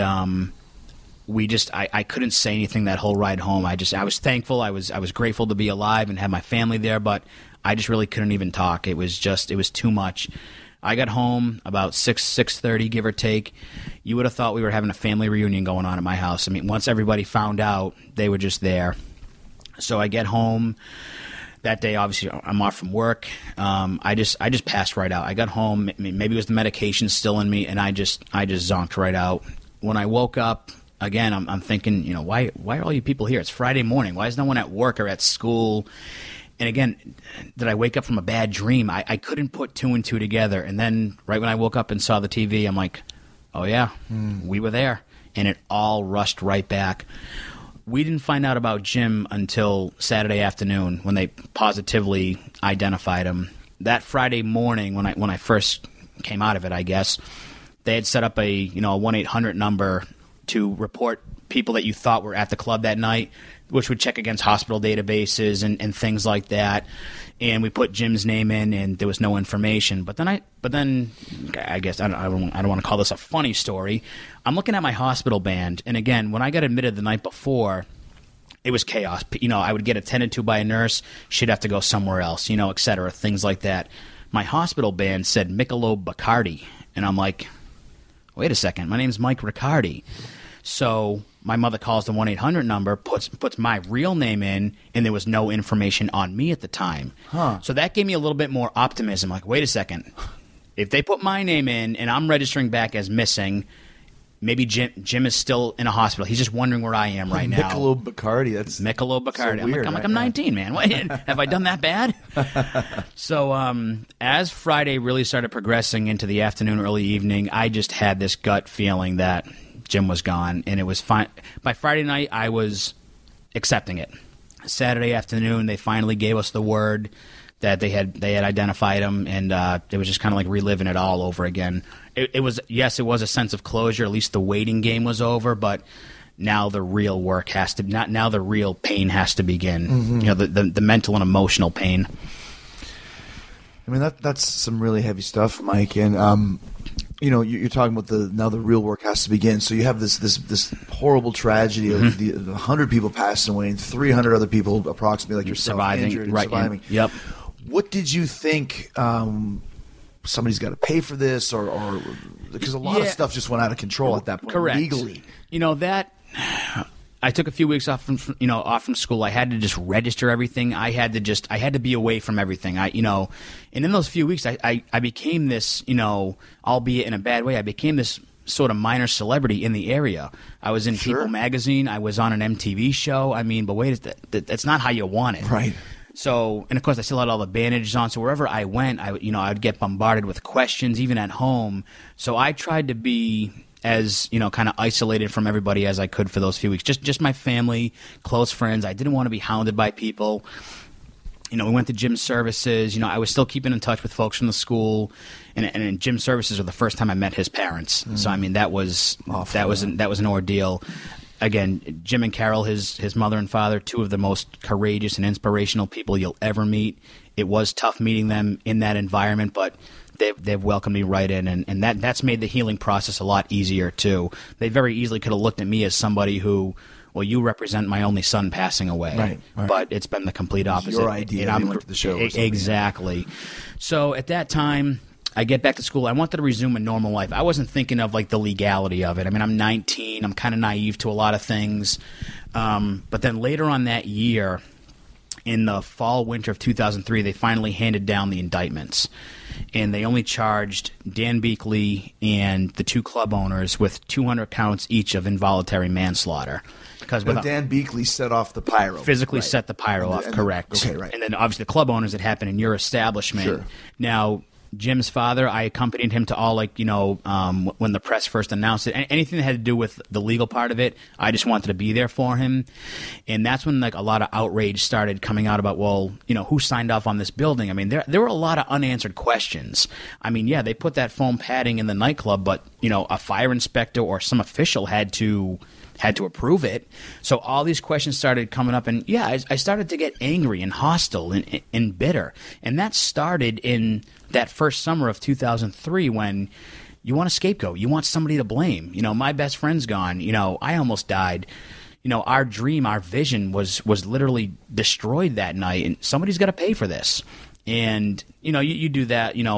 I couldn't say anything that whole ride home. I was thankful. I was grateful to be alive and have my family there, but I just really couldn't even talk. It was too much. I got home about 6:30, give or take. You would have thought we were having a family reunion going on at my house. I mean, once everybody found out, they were just there. So I get home. That day, obviously, I'm off from work. I just passed right out. I got home. Maybe it was the medication still in me, and I just zonked right out. When I woke up, again, I'm thinking, why are all you people here? It's Friday morning. Why is no one at work or at school? And again, did I wake up from a bad dream? I couldn't put two and two together. And then right when I woke up and saw the TV, I'm like, oh, yeah, we were there. And it all rushed right back. We didn't find out about Jim until Saturday afternoon when they positively identified him. That Friday morning when I first came out of it, I guess, they had set up a 1-800 number to report people that you thought were at the club that night, which would check against hospital databases and things like that. And we put Jim's name in, and there was no information. But then I guess I don't want to call this a funny story. I'm looking at my hospital band, and again, when I got admitted the night before, it was chaos. I would get attended to by a nurse. She'd have to go somewhere else, et cetera, things like that. My hospital band said Michelob Bacardi, and I'm like, wait a second, my name's Mike Riccardi. So my mother calls the 1-800 number, puts my real name in, and there was no information on me at the time. So that gave me a little bit more optimism. Like, wait a second. If they put my name in and I'm registering back as missing, maybe Jim is still in a hospital. He's just wondering where I am right now. Michelob Bacardi. That's Michelob Bacardi. So weird, I'm 19, man. Have I done that bad? So as Friday really started progressing into the afternoon, early evening, I just had this gut feeling that Jim was gone, and it was fine. By Friday night, I was accepting it. Saturday afternoon, they finally gave us the word that they had identified him, and it was just kind of like reliving it all over again. It was a sense of closure. At least the waiting game was over, but now the real work has to. Now the real pain has to begin. Mm-hmm. The mental and emotional pain. I mean, that's some really heavy stuff, Mike, and. You're talking about the real work has to begin. So you have this horrible tragedy of the 100 people passing away and 300 other people approximately like yourself injured and surviving. Yep. What did you think? Somebody's got to pay for this, or because a lot of stuff just went out of control at that point. Correct. Legally. That. I took a few weeks off from school. I had to just register everything. I had to be away from everything. And in those few weeks, I became this, albeit in a bad way, I became this sort of minor celebrity in the area. I was in People magazine. I was on an MTV show. I mean, but wait, that's not how you want it. Right. So, and of course, I still had all the bandages on. So wherever I went, I would get bombarded with questions, even at home. So I tried to be as kind of isolated from everybody as I could for those few weeks. Just my family, close friends. I didn't want to be hounded by people. We went to gym services. I was still keeping in touch with folks from the school, and gym services were the first time I met his parents. So I mean that was an ordeal. Again, Jim and Carol, his mother and father, two of the most courageous and inspirational people you'll ever meet. It was tough meeting them in that environment, but they've welcomed me right in, and that's made the healing process a lot easier too. They very easily could have looked at me as somebody who, well, you represent my only son passing away, right. But it's been the complete opposite. Your idea. And went to the show. Exactly. So at that time, I get back to school. I wanted to resume a normal life. I wasn't thinking of like the legality of it. I mean, I'm 19. I'm kind of naive to a lot of things. But then later on that year, in the fall, winter of 2003, they finally handed down the indictments. And they only charged Dan Beakley and the two club owners with 200 counts each of involuntary manslaughter. Because Dan Beakley set off the pyro. Physically set the pyro off, correct. Okay, right. And then obviously the club owners, it happened in your establishment. Sure. Now, Jim's father, I accompanied him to all, when the press first announced it. Anything that had to do with the legal part of it, I just wanted to be there for him. And that's when, a lot of outrage started coming out about, who signed off on this building? I mean, there were a lot of unanswered questions. I mean, yeah, they put that foam padding in the nightclub, but, a fire inspector or some official had to approve it. So all these questions started coming up, and I started to get angry and hostile and bitter. And that started in that first summer of 2003 when you want a scapegoat. You want somebody to blame. My best friend's gone. I almost died. Our dream, our vision was literally destroyed that night, and somebody's got to pay for this. And, you do that,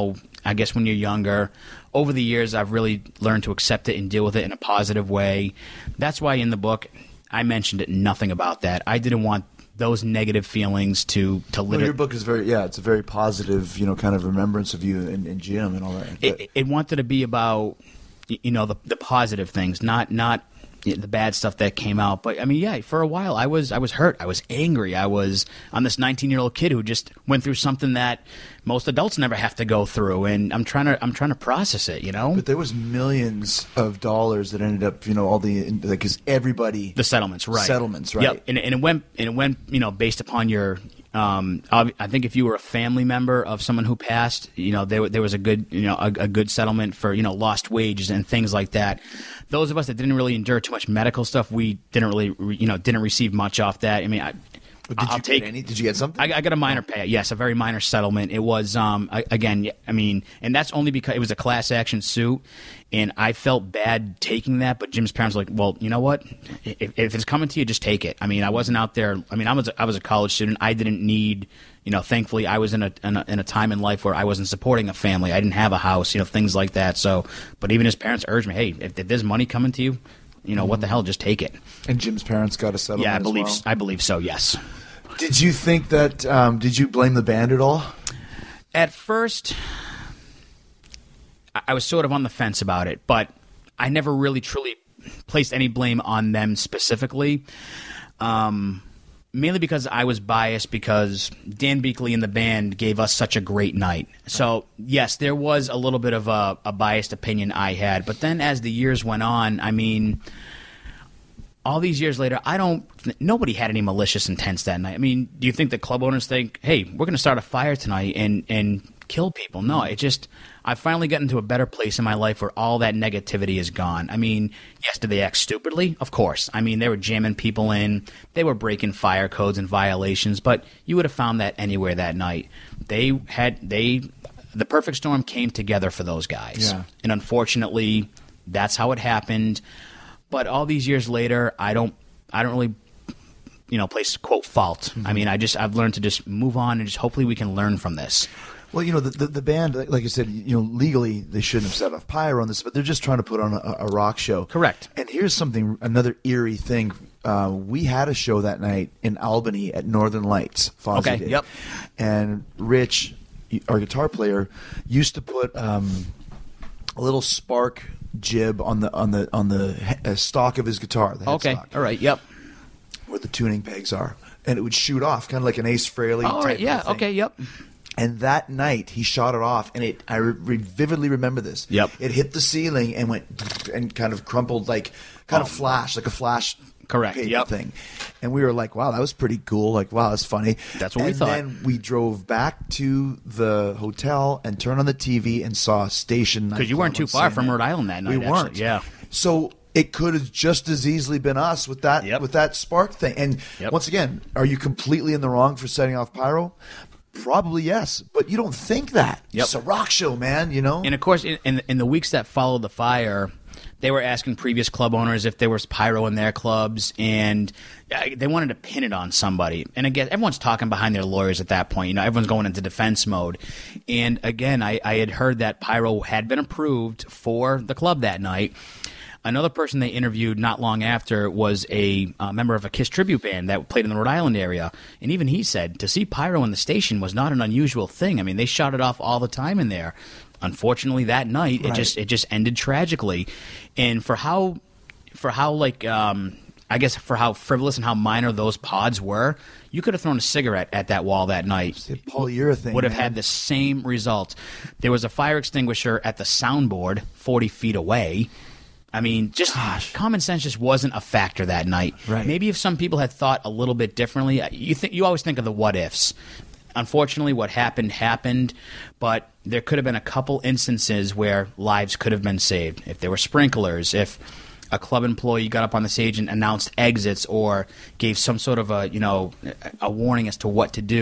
I guess when you're younger. Over the years, I've really learned to accept it and deal with it in a positive way. That's why in the book, I mentioned nothing about that. I didn't want those negative feelings to live. Your book is it's a very positive, kind of remembrance of you and Jim and all that. It wanted to be about, the positive things, not the bad stuff that came out. But I mean, for a while I was hurt. I was angry. I'm this 19-year-old kid who just went through something that most adults never have to go through, and I'm trying to process it. But there was millions of dollars that ended up, all because everybody the settlements, right? Yep. And it went, based upon your. I think if you were a family member of someone who passed, there was a good, a good settlement for, lost wages and things like that. Those of us that didn't really endure too much medical stuff, we didn't really, didn't receive much off that. I mean, Did you get something? I got a minor payout. Yes, a very minor settlement. It was again. I mean, and that's only because it was a class action suit, and I felt bad taking that. But Jim's parents were like, well, you know what? If it's coming to you, just take it. I mean, I wasn't out there. I mean, I was a college student. I didn't need. Thankfully, I was in a time in life where I wasn't supporting a family. I didn't have a house. Things like that. So, but even his parents urged me, hey, if there's money coming to you, what the hell, just take it. And Jim's parents got a settlement. Yeah, I believe so. Yes. Did you think that? Did you blame the band at all? At first, I was sort of on the fence about it, but I never really truly placed any blame on them specifically. Mainly because I was biased because Dan Beakley and the band gave us such a great night. So, yes, there was a little bit of a biased opinion I had. But then as the years went on, I mean, all these years later, nobody had any malicious intents that night. I mean, do you think the club owners think, hey, we're going to start a fire tonight and kill people? No, I finally got into a better place in my life where all that negativity is gone. I mean, yes, did they act stupidly? Of course. I mean, they were jamming people in. They were breaking fire codes and violations, but you would have found that anywhere that night. The perfect storm came together for those guys. Yeah. And unfortunately, that's how it happened. But all these years later, I don't really, place quote fault. Mm-hmm. I mean, I've learned to just move on and just hopefully we can learn from this. Well, the band, like you said, legally they shouldn't have set off pyro on this, but they're just trying to put on a rock show. Correct. And here's another eerie thing. We had a show that night in Albany at Northern Lights. Fozzy okay. did. Yep. And Rich, our guitar player, used to put a little spark jib on the stock of his guitar. The headstock, all right, yep. Where the tuning pegs are, and it would shoot off, kind of like an Ace Frehley. Oh, type yeah, of thing. okay, yep. And that night he shot it off, and I vividly remember this. Yep. It hit the ceiling and went and kind of crumpled, like flash, like a flash. Correct. Paper Yep. thing. And we were like, wow, that was pretty cool. Like, wow, that's funny. That's what we thought. And then we drove back to the hotel and turned on the TV and saw Station Nightclub. Because you weren't too far from Rhode Island that night. We weren't. Actually. Yeah. So it could have just as easily been us with that spark thing. And once again, are you completely in the wrong for setting off pyro? Probably yes, but you don't think that. Yep. It's a rock show, man, And of course, in the weeks that followed the fire, they were asking previous club owners if there was pyro in their clubs, and they wanted to pin it on somebody. And again, everyone's talking behind their lawyers at that point. Everyone's going into defense mode. And again, I had heard that pyro had been approved for the club that night. Another person they interviewed not long after was a member of a KISS tribute band that played in the Rhode Island area. And even he said to see pyro in the station was not an unusual thing. I mean, they shot it off all the time in there. Unfortunately, that night, it just ended tragically. And for how frivolous and how minor those pods were, you could have thrown a cigarette at that wall that night. Polyurethane would have had the same result. There was a fire extinguisher at the soundboard 40 feet away. I mean, common sense just wasn't a factor that night. Right. Maybe if some people had thought a little bit differently, you always think of the what ifs. Unfortunately, what happened, but there could have been a couple instances where lives could have been saved. If there were sprinklers, if a club employee got up on the stage and announced exits or gave some sort of a warning as to what to do,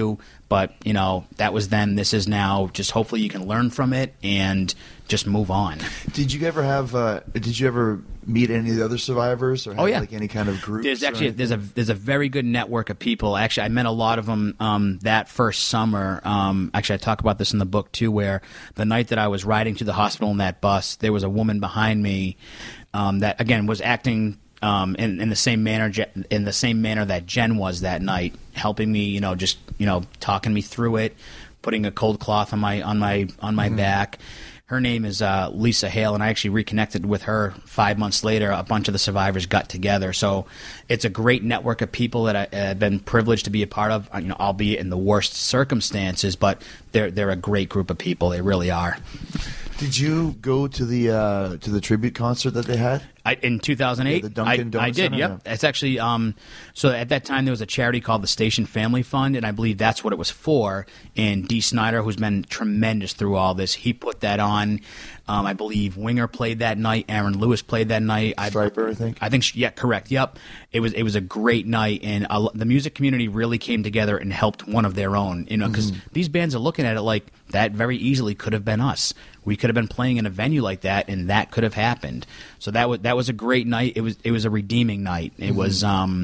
But, you know, that was then. This is now. Just hopefully you can learn from it and just move on. Did you ever meet any of the other survivors or have like any kind of groups? There's a very good network of people. Actually, I met a lot of them that first summer. Actually, I talk about this in the book too, where the night that I was riding to the hospital in that bus, there was a woman behind me that again was acting in the same manner that Jen was that night, helping me, you know, just, you know, talking me through it, putting a cold cloth on my back. Her name is Lisa Hale, and I actually reconnected with her 5 months later. A bunch of the survivors got together, so it's a great network of people that I've been privileged to be a part of. You know, albeit in the worst circumstances, but they're a great group of people. They really are. Did you go to the tribute concert that they had? In 2008, the Dunkin' Donuts I did. Center? Yep, it's actually so at that time there was a charity called the Station Family Fund, and I believe that's what it was for. And Dee Snider, who's been tremendous through all this, he put that on. I believe Winger played that night. Aaron Lewis played that night. Striper, I think. Yeah, correct. Yep. It was a great night, and the music community really came together and helped one of their own. You know, because these bands are looking at it like that very easily could have been us. We could have been playing in a venue like that, and that could have happened. So that was a great night. It was a redeeming night. It was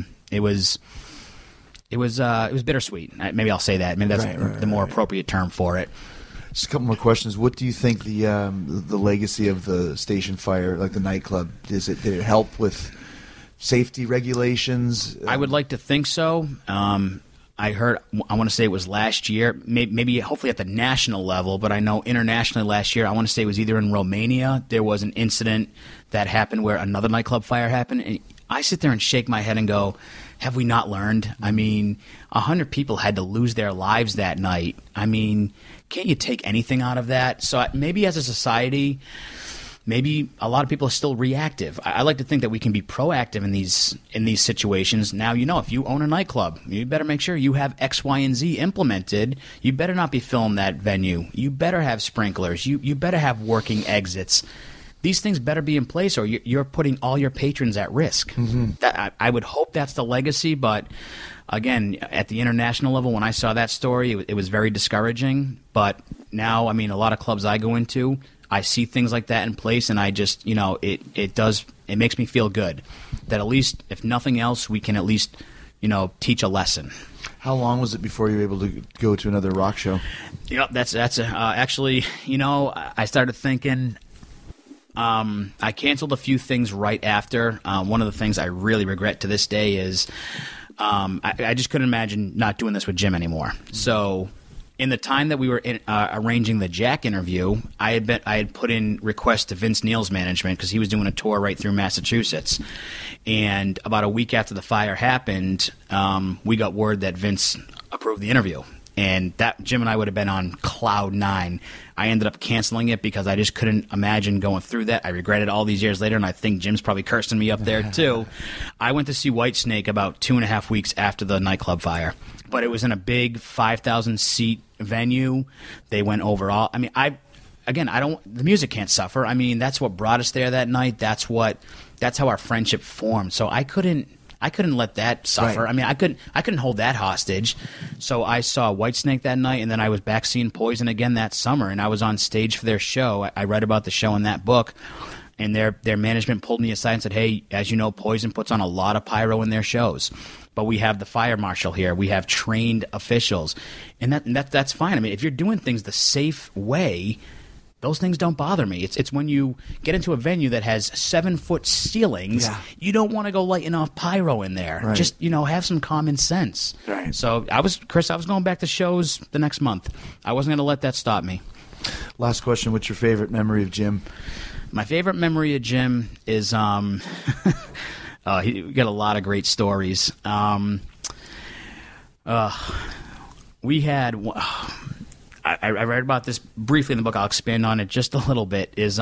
bittersweet. Maybe I'll say that. Maybe that's the more appropriate term for it. Just a couple more questions. What do you think the legacy of the station fire, like the nightclub, did it help with safety regulations? I would like to think so. I want to say it was last year, maybe hopefully at the national level, but I know internationally last year, I want to say it was either in Romania, there was an incident that happened where another nightclub fire happened. And I sit there and shake my head and go, have we not learned? I mean, 100 people had to lose their lives that night. I mean, can't you take anything out of that? So maybe as a society, maybe a lot of people are still reactive. I like to think that we can be proactive in these situations. Now, you know, if you own a nightclub, you better make sure you have X, Y, and Z implemented. You better not be filming that venue. You better have sprinklers. You better have working exits. These things better be in place, or you're putting all your patrons at risk. I would hope that's the legacy, but again, at the international level, when I saw that story, it was very discouraging. But now, I mean, a lot of clubs I go into, I see things like that in place, and I just, you know, it makes me feel good that at least, if nothing else, we can at least, you know, teach a lesson. How long was it before you were able to go to another rock show? Yep, that's actually, you know, I started thinking. I canceled a few things right after. One of the things I really regret to this day is I just couldn't imagine not doing this with Jim anymore. So in the time that we were arranging the Jack interview, I had put in requests to Vince Neil's management because he was doing a tour right through Massachusetts. And about a week after the fire happened, we got word that Vince approved the interview. And that Jim and I would have been on cloud nine. I ended up canceling it because I just couldn't imagine going through that. I regret it all these years later, and I think Jim's probably cursing me up there too. I went to see Whitesnake about 2.5 weeks after the nightclub fire, but it was in a big 5,000-seat venue. They went over all. I mean, the music can't suffer. I mean, that's what brought us there that night. That's how our friendship formed. So I couldn't let that suffer. Right. I mean, I couldn't hold that hostage. So I saw Whitesnake that night, and then I was back seeing Poison again that summer, and I was on stage for their show. I read about the show in that book, and their management pulled me aside and said, hey, as you know, Poison puts on a lot of pyro in their shows, but we have the fire marshal here. We have trained officials, and that's fine. I mean, if you're doing things the safe way, those things don't bother me. It's when you get into a venue that has 7-foot ceilings, you don't want to go lighting off pyro in there. Right. Just, you know, have some common sense. Right. So I was going back to shows the next month. I wasn't going to let that stop me. Last question, what's your favorite memory of Jim? My favorite memory of Jim is he got a lot of great stories. We had I read about this briefly in the book. I'll expand on it just a little bit. Is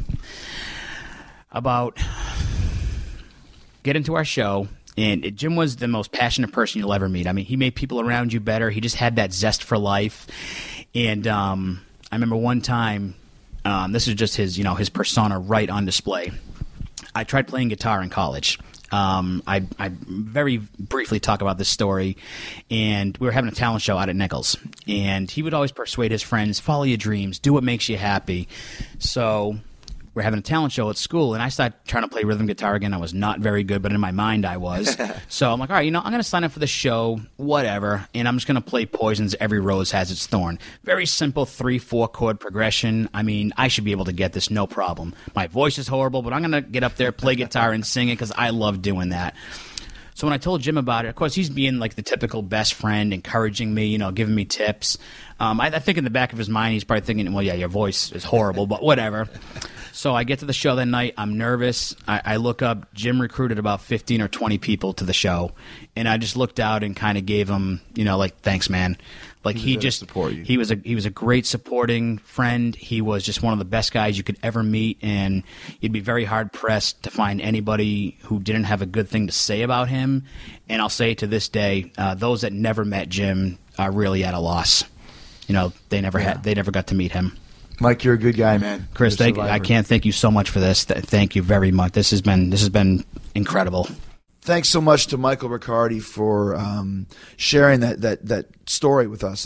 about get into our show, and Jim was the most passionate person you'll ever meet. I mean, he made people around you better. He just had that zest for life. And I remember one time, this is just his persona right on display. I tried playing guitar in college. I very briefly talk about this story, and we were having a talent show out at Nichols, and he would always persuade his friends, follow your dreams, do what makes you happy. So we're having a talent show at school, and I started trying to play rhythm guitar again. I was not very good, but in my mind I was. So I'm like, all right, I'm going to sign up for the show, whatever, and I'm just going to play Poison's Every Rose Has Its Thorn. Very simple 3-4 chord progression. I mean, I should be able to get this, no problem. My voice is horrible, but I'm going to get up there, play guitar, and sing it because I love doing that. So when I told Jim about it, of course, he's being like the typical best friend, encouraging me, giving me tips. I think in the back of his mind, he's probably thinking, well, yeah, your voice is horrible, but whatever. So I get to the show that night. I'm nervous. I look up. Jim recruited about 15 or 20 people to the show, and I just looked out and kind of gave him, thanks, man. Like he just support you. He was a great supporting friend. He was just one of the best guys you could ever meet, and you'd be very hard pressed to find anybody who didn't have a good thing to say about him. And I'll say to this day, those that never met Jim are really at a loss. They never got to meet him. Mike, you're a good guy, man. Chris, I can't thank you so much for this. Thank you very much. This has been incredible. Thanks so much to Michael Riccardi for sharing that story with us.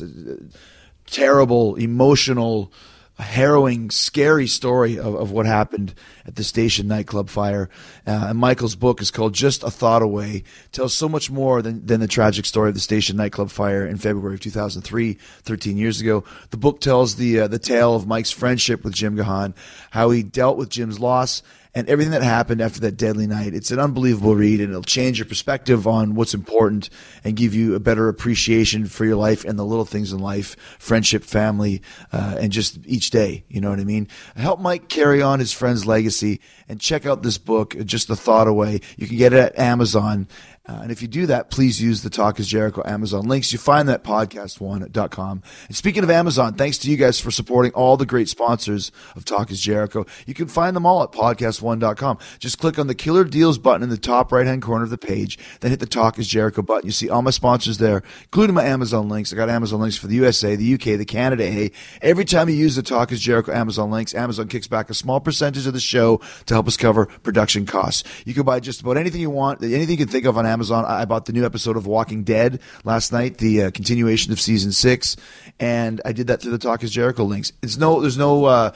Terrible, emotional, harrowing, scary story of what happened at the Station nightclub fire. And Michael's book is called Just a Thought Away. It tells so much more than the tragic story of the Station nightclub fire in February of 2003, 13 years ago. The book tells the tale of Mike's friendship with Jim Gahan, how he dealt with Jim's loss, and everything that happened after that deadly night. It's an unbelievable read, and it'll change your perspective on what's important and give you a better appreciation for your life and the little things in life, friendship, family, and just each day. You know what I mean? Help Mike carry on his friend's legacy, and check out this book, Just a Thought Away. You can get it at Amazon. And if you do that, please use the Talk is Jericho Amazon links. You find that at podcast1.com. And speaking of Amazon, thanks to you guys for supporting all the great sponsors of Talk is Jericho. You can find them all at podcast1.com. Just click on the Killer Deals button in the top right-hand corner of the page, then hit the Talk is Jericho button. You see all my sponsors there, including my Amazon links. I got Amazon links for the USA, the UK, the Canada. Every time you use the Talk is Jericho Amazon links, Amazon kicks back a small percentage of the show to help us cover production costs. You can buy just about anything you want, anything you can think of on Amazon. I bought the new episode of Walking Dead last night, the continuation of season 6, and I did that through the Talk is Jericho links. There's no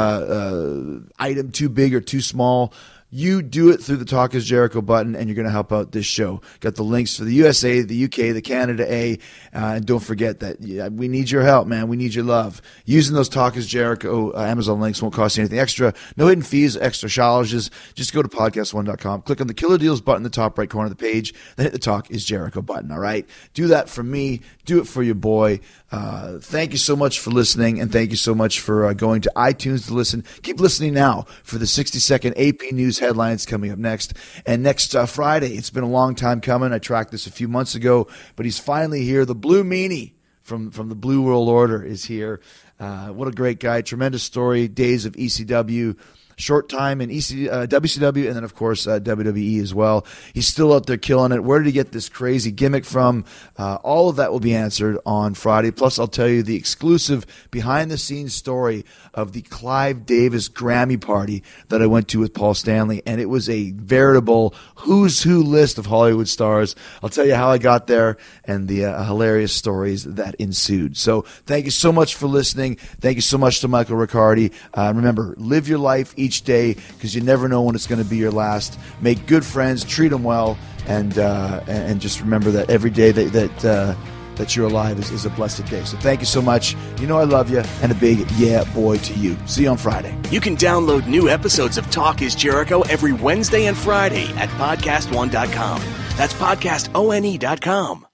item too big or too small. You do it through the Talk is Jericho button, and you're going to help out this show. Got the links for the USA, the UK, the Canada and don't forget that we need your help, man. We need your love. Using those Talk is Jericho Amazon links won't cost you anything extra. No hidden fees, extra charges. Just go to podcast1.com, click on the Killer Deals button in the top right corner of the page, then hit the Talk is Jericho button, all right? Do that for me. Do it for your boy. Thank you so much for listening, and thank you so much for going to iTunes to listen. Keep listening now for the 60-second AP News headlines coming up next. And next Friday, it's been a long time coming. I tracked this a few months ago, but he's finally here. The Blue Meanie from the Blue World Order is here. What a great guy. Tremendous story. Days of ECW. Short time in WCW, and then, of course, WWE as well. He's still out there killing it. Where did he get this crazy gimmick from? All of that will be answered on Friday. Plus, I'll tell you the exclusive behind-the-scenes story of the Clive Davis Grammy party that I went to with Paul Stanley, and it was a veritable who's who list of Hollywood stars. I'll tell you how I got there and the hilarious stories that ensued. So thank you so much for listening. Thank you so much to Michael Riccardi. Remember, live your life each day, because you never know when it's going to be your last. Make good friends, treat them well, and just remember that every day that you're alive is a blessed day. So thank you so much. You know I love you, and a big yeah boy to you. See you on Friday. You can download new episodes of Talk is Jericho every Wednesday and Friday at podcast1.com. That's podcastone.com.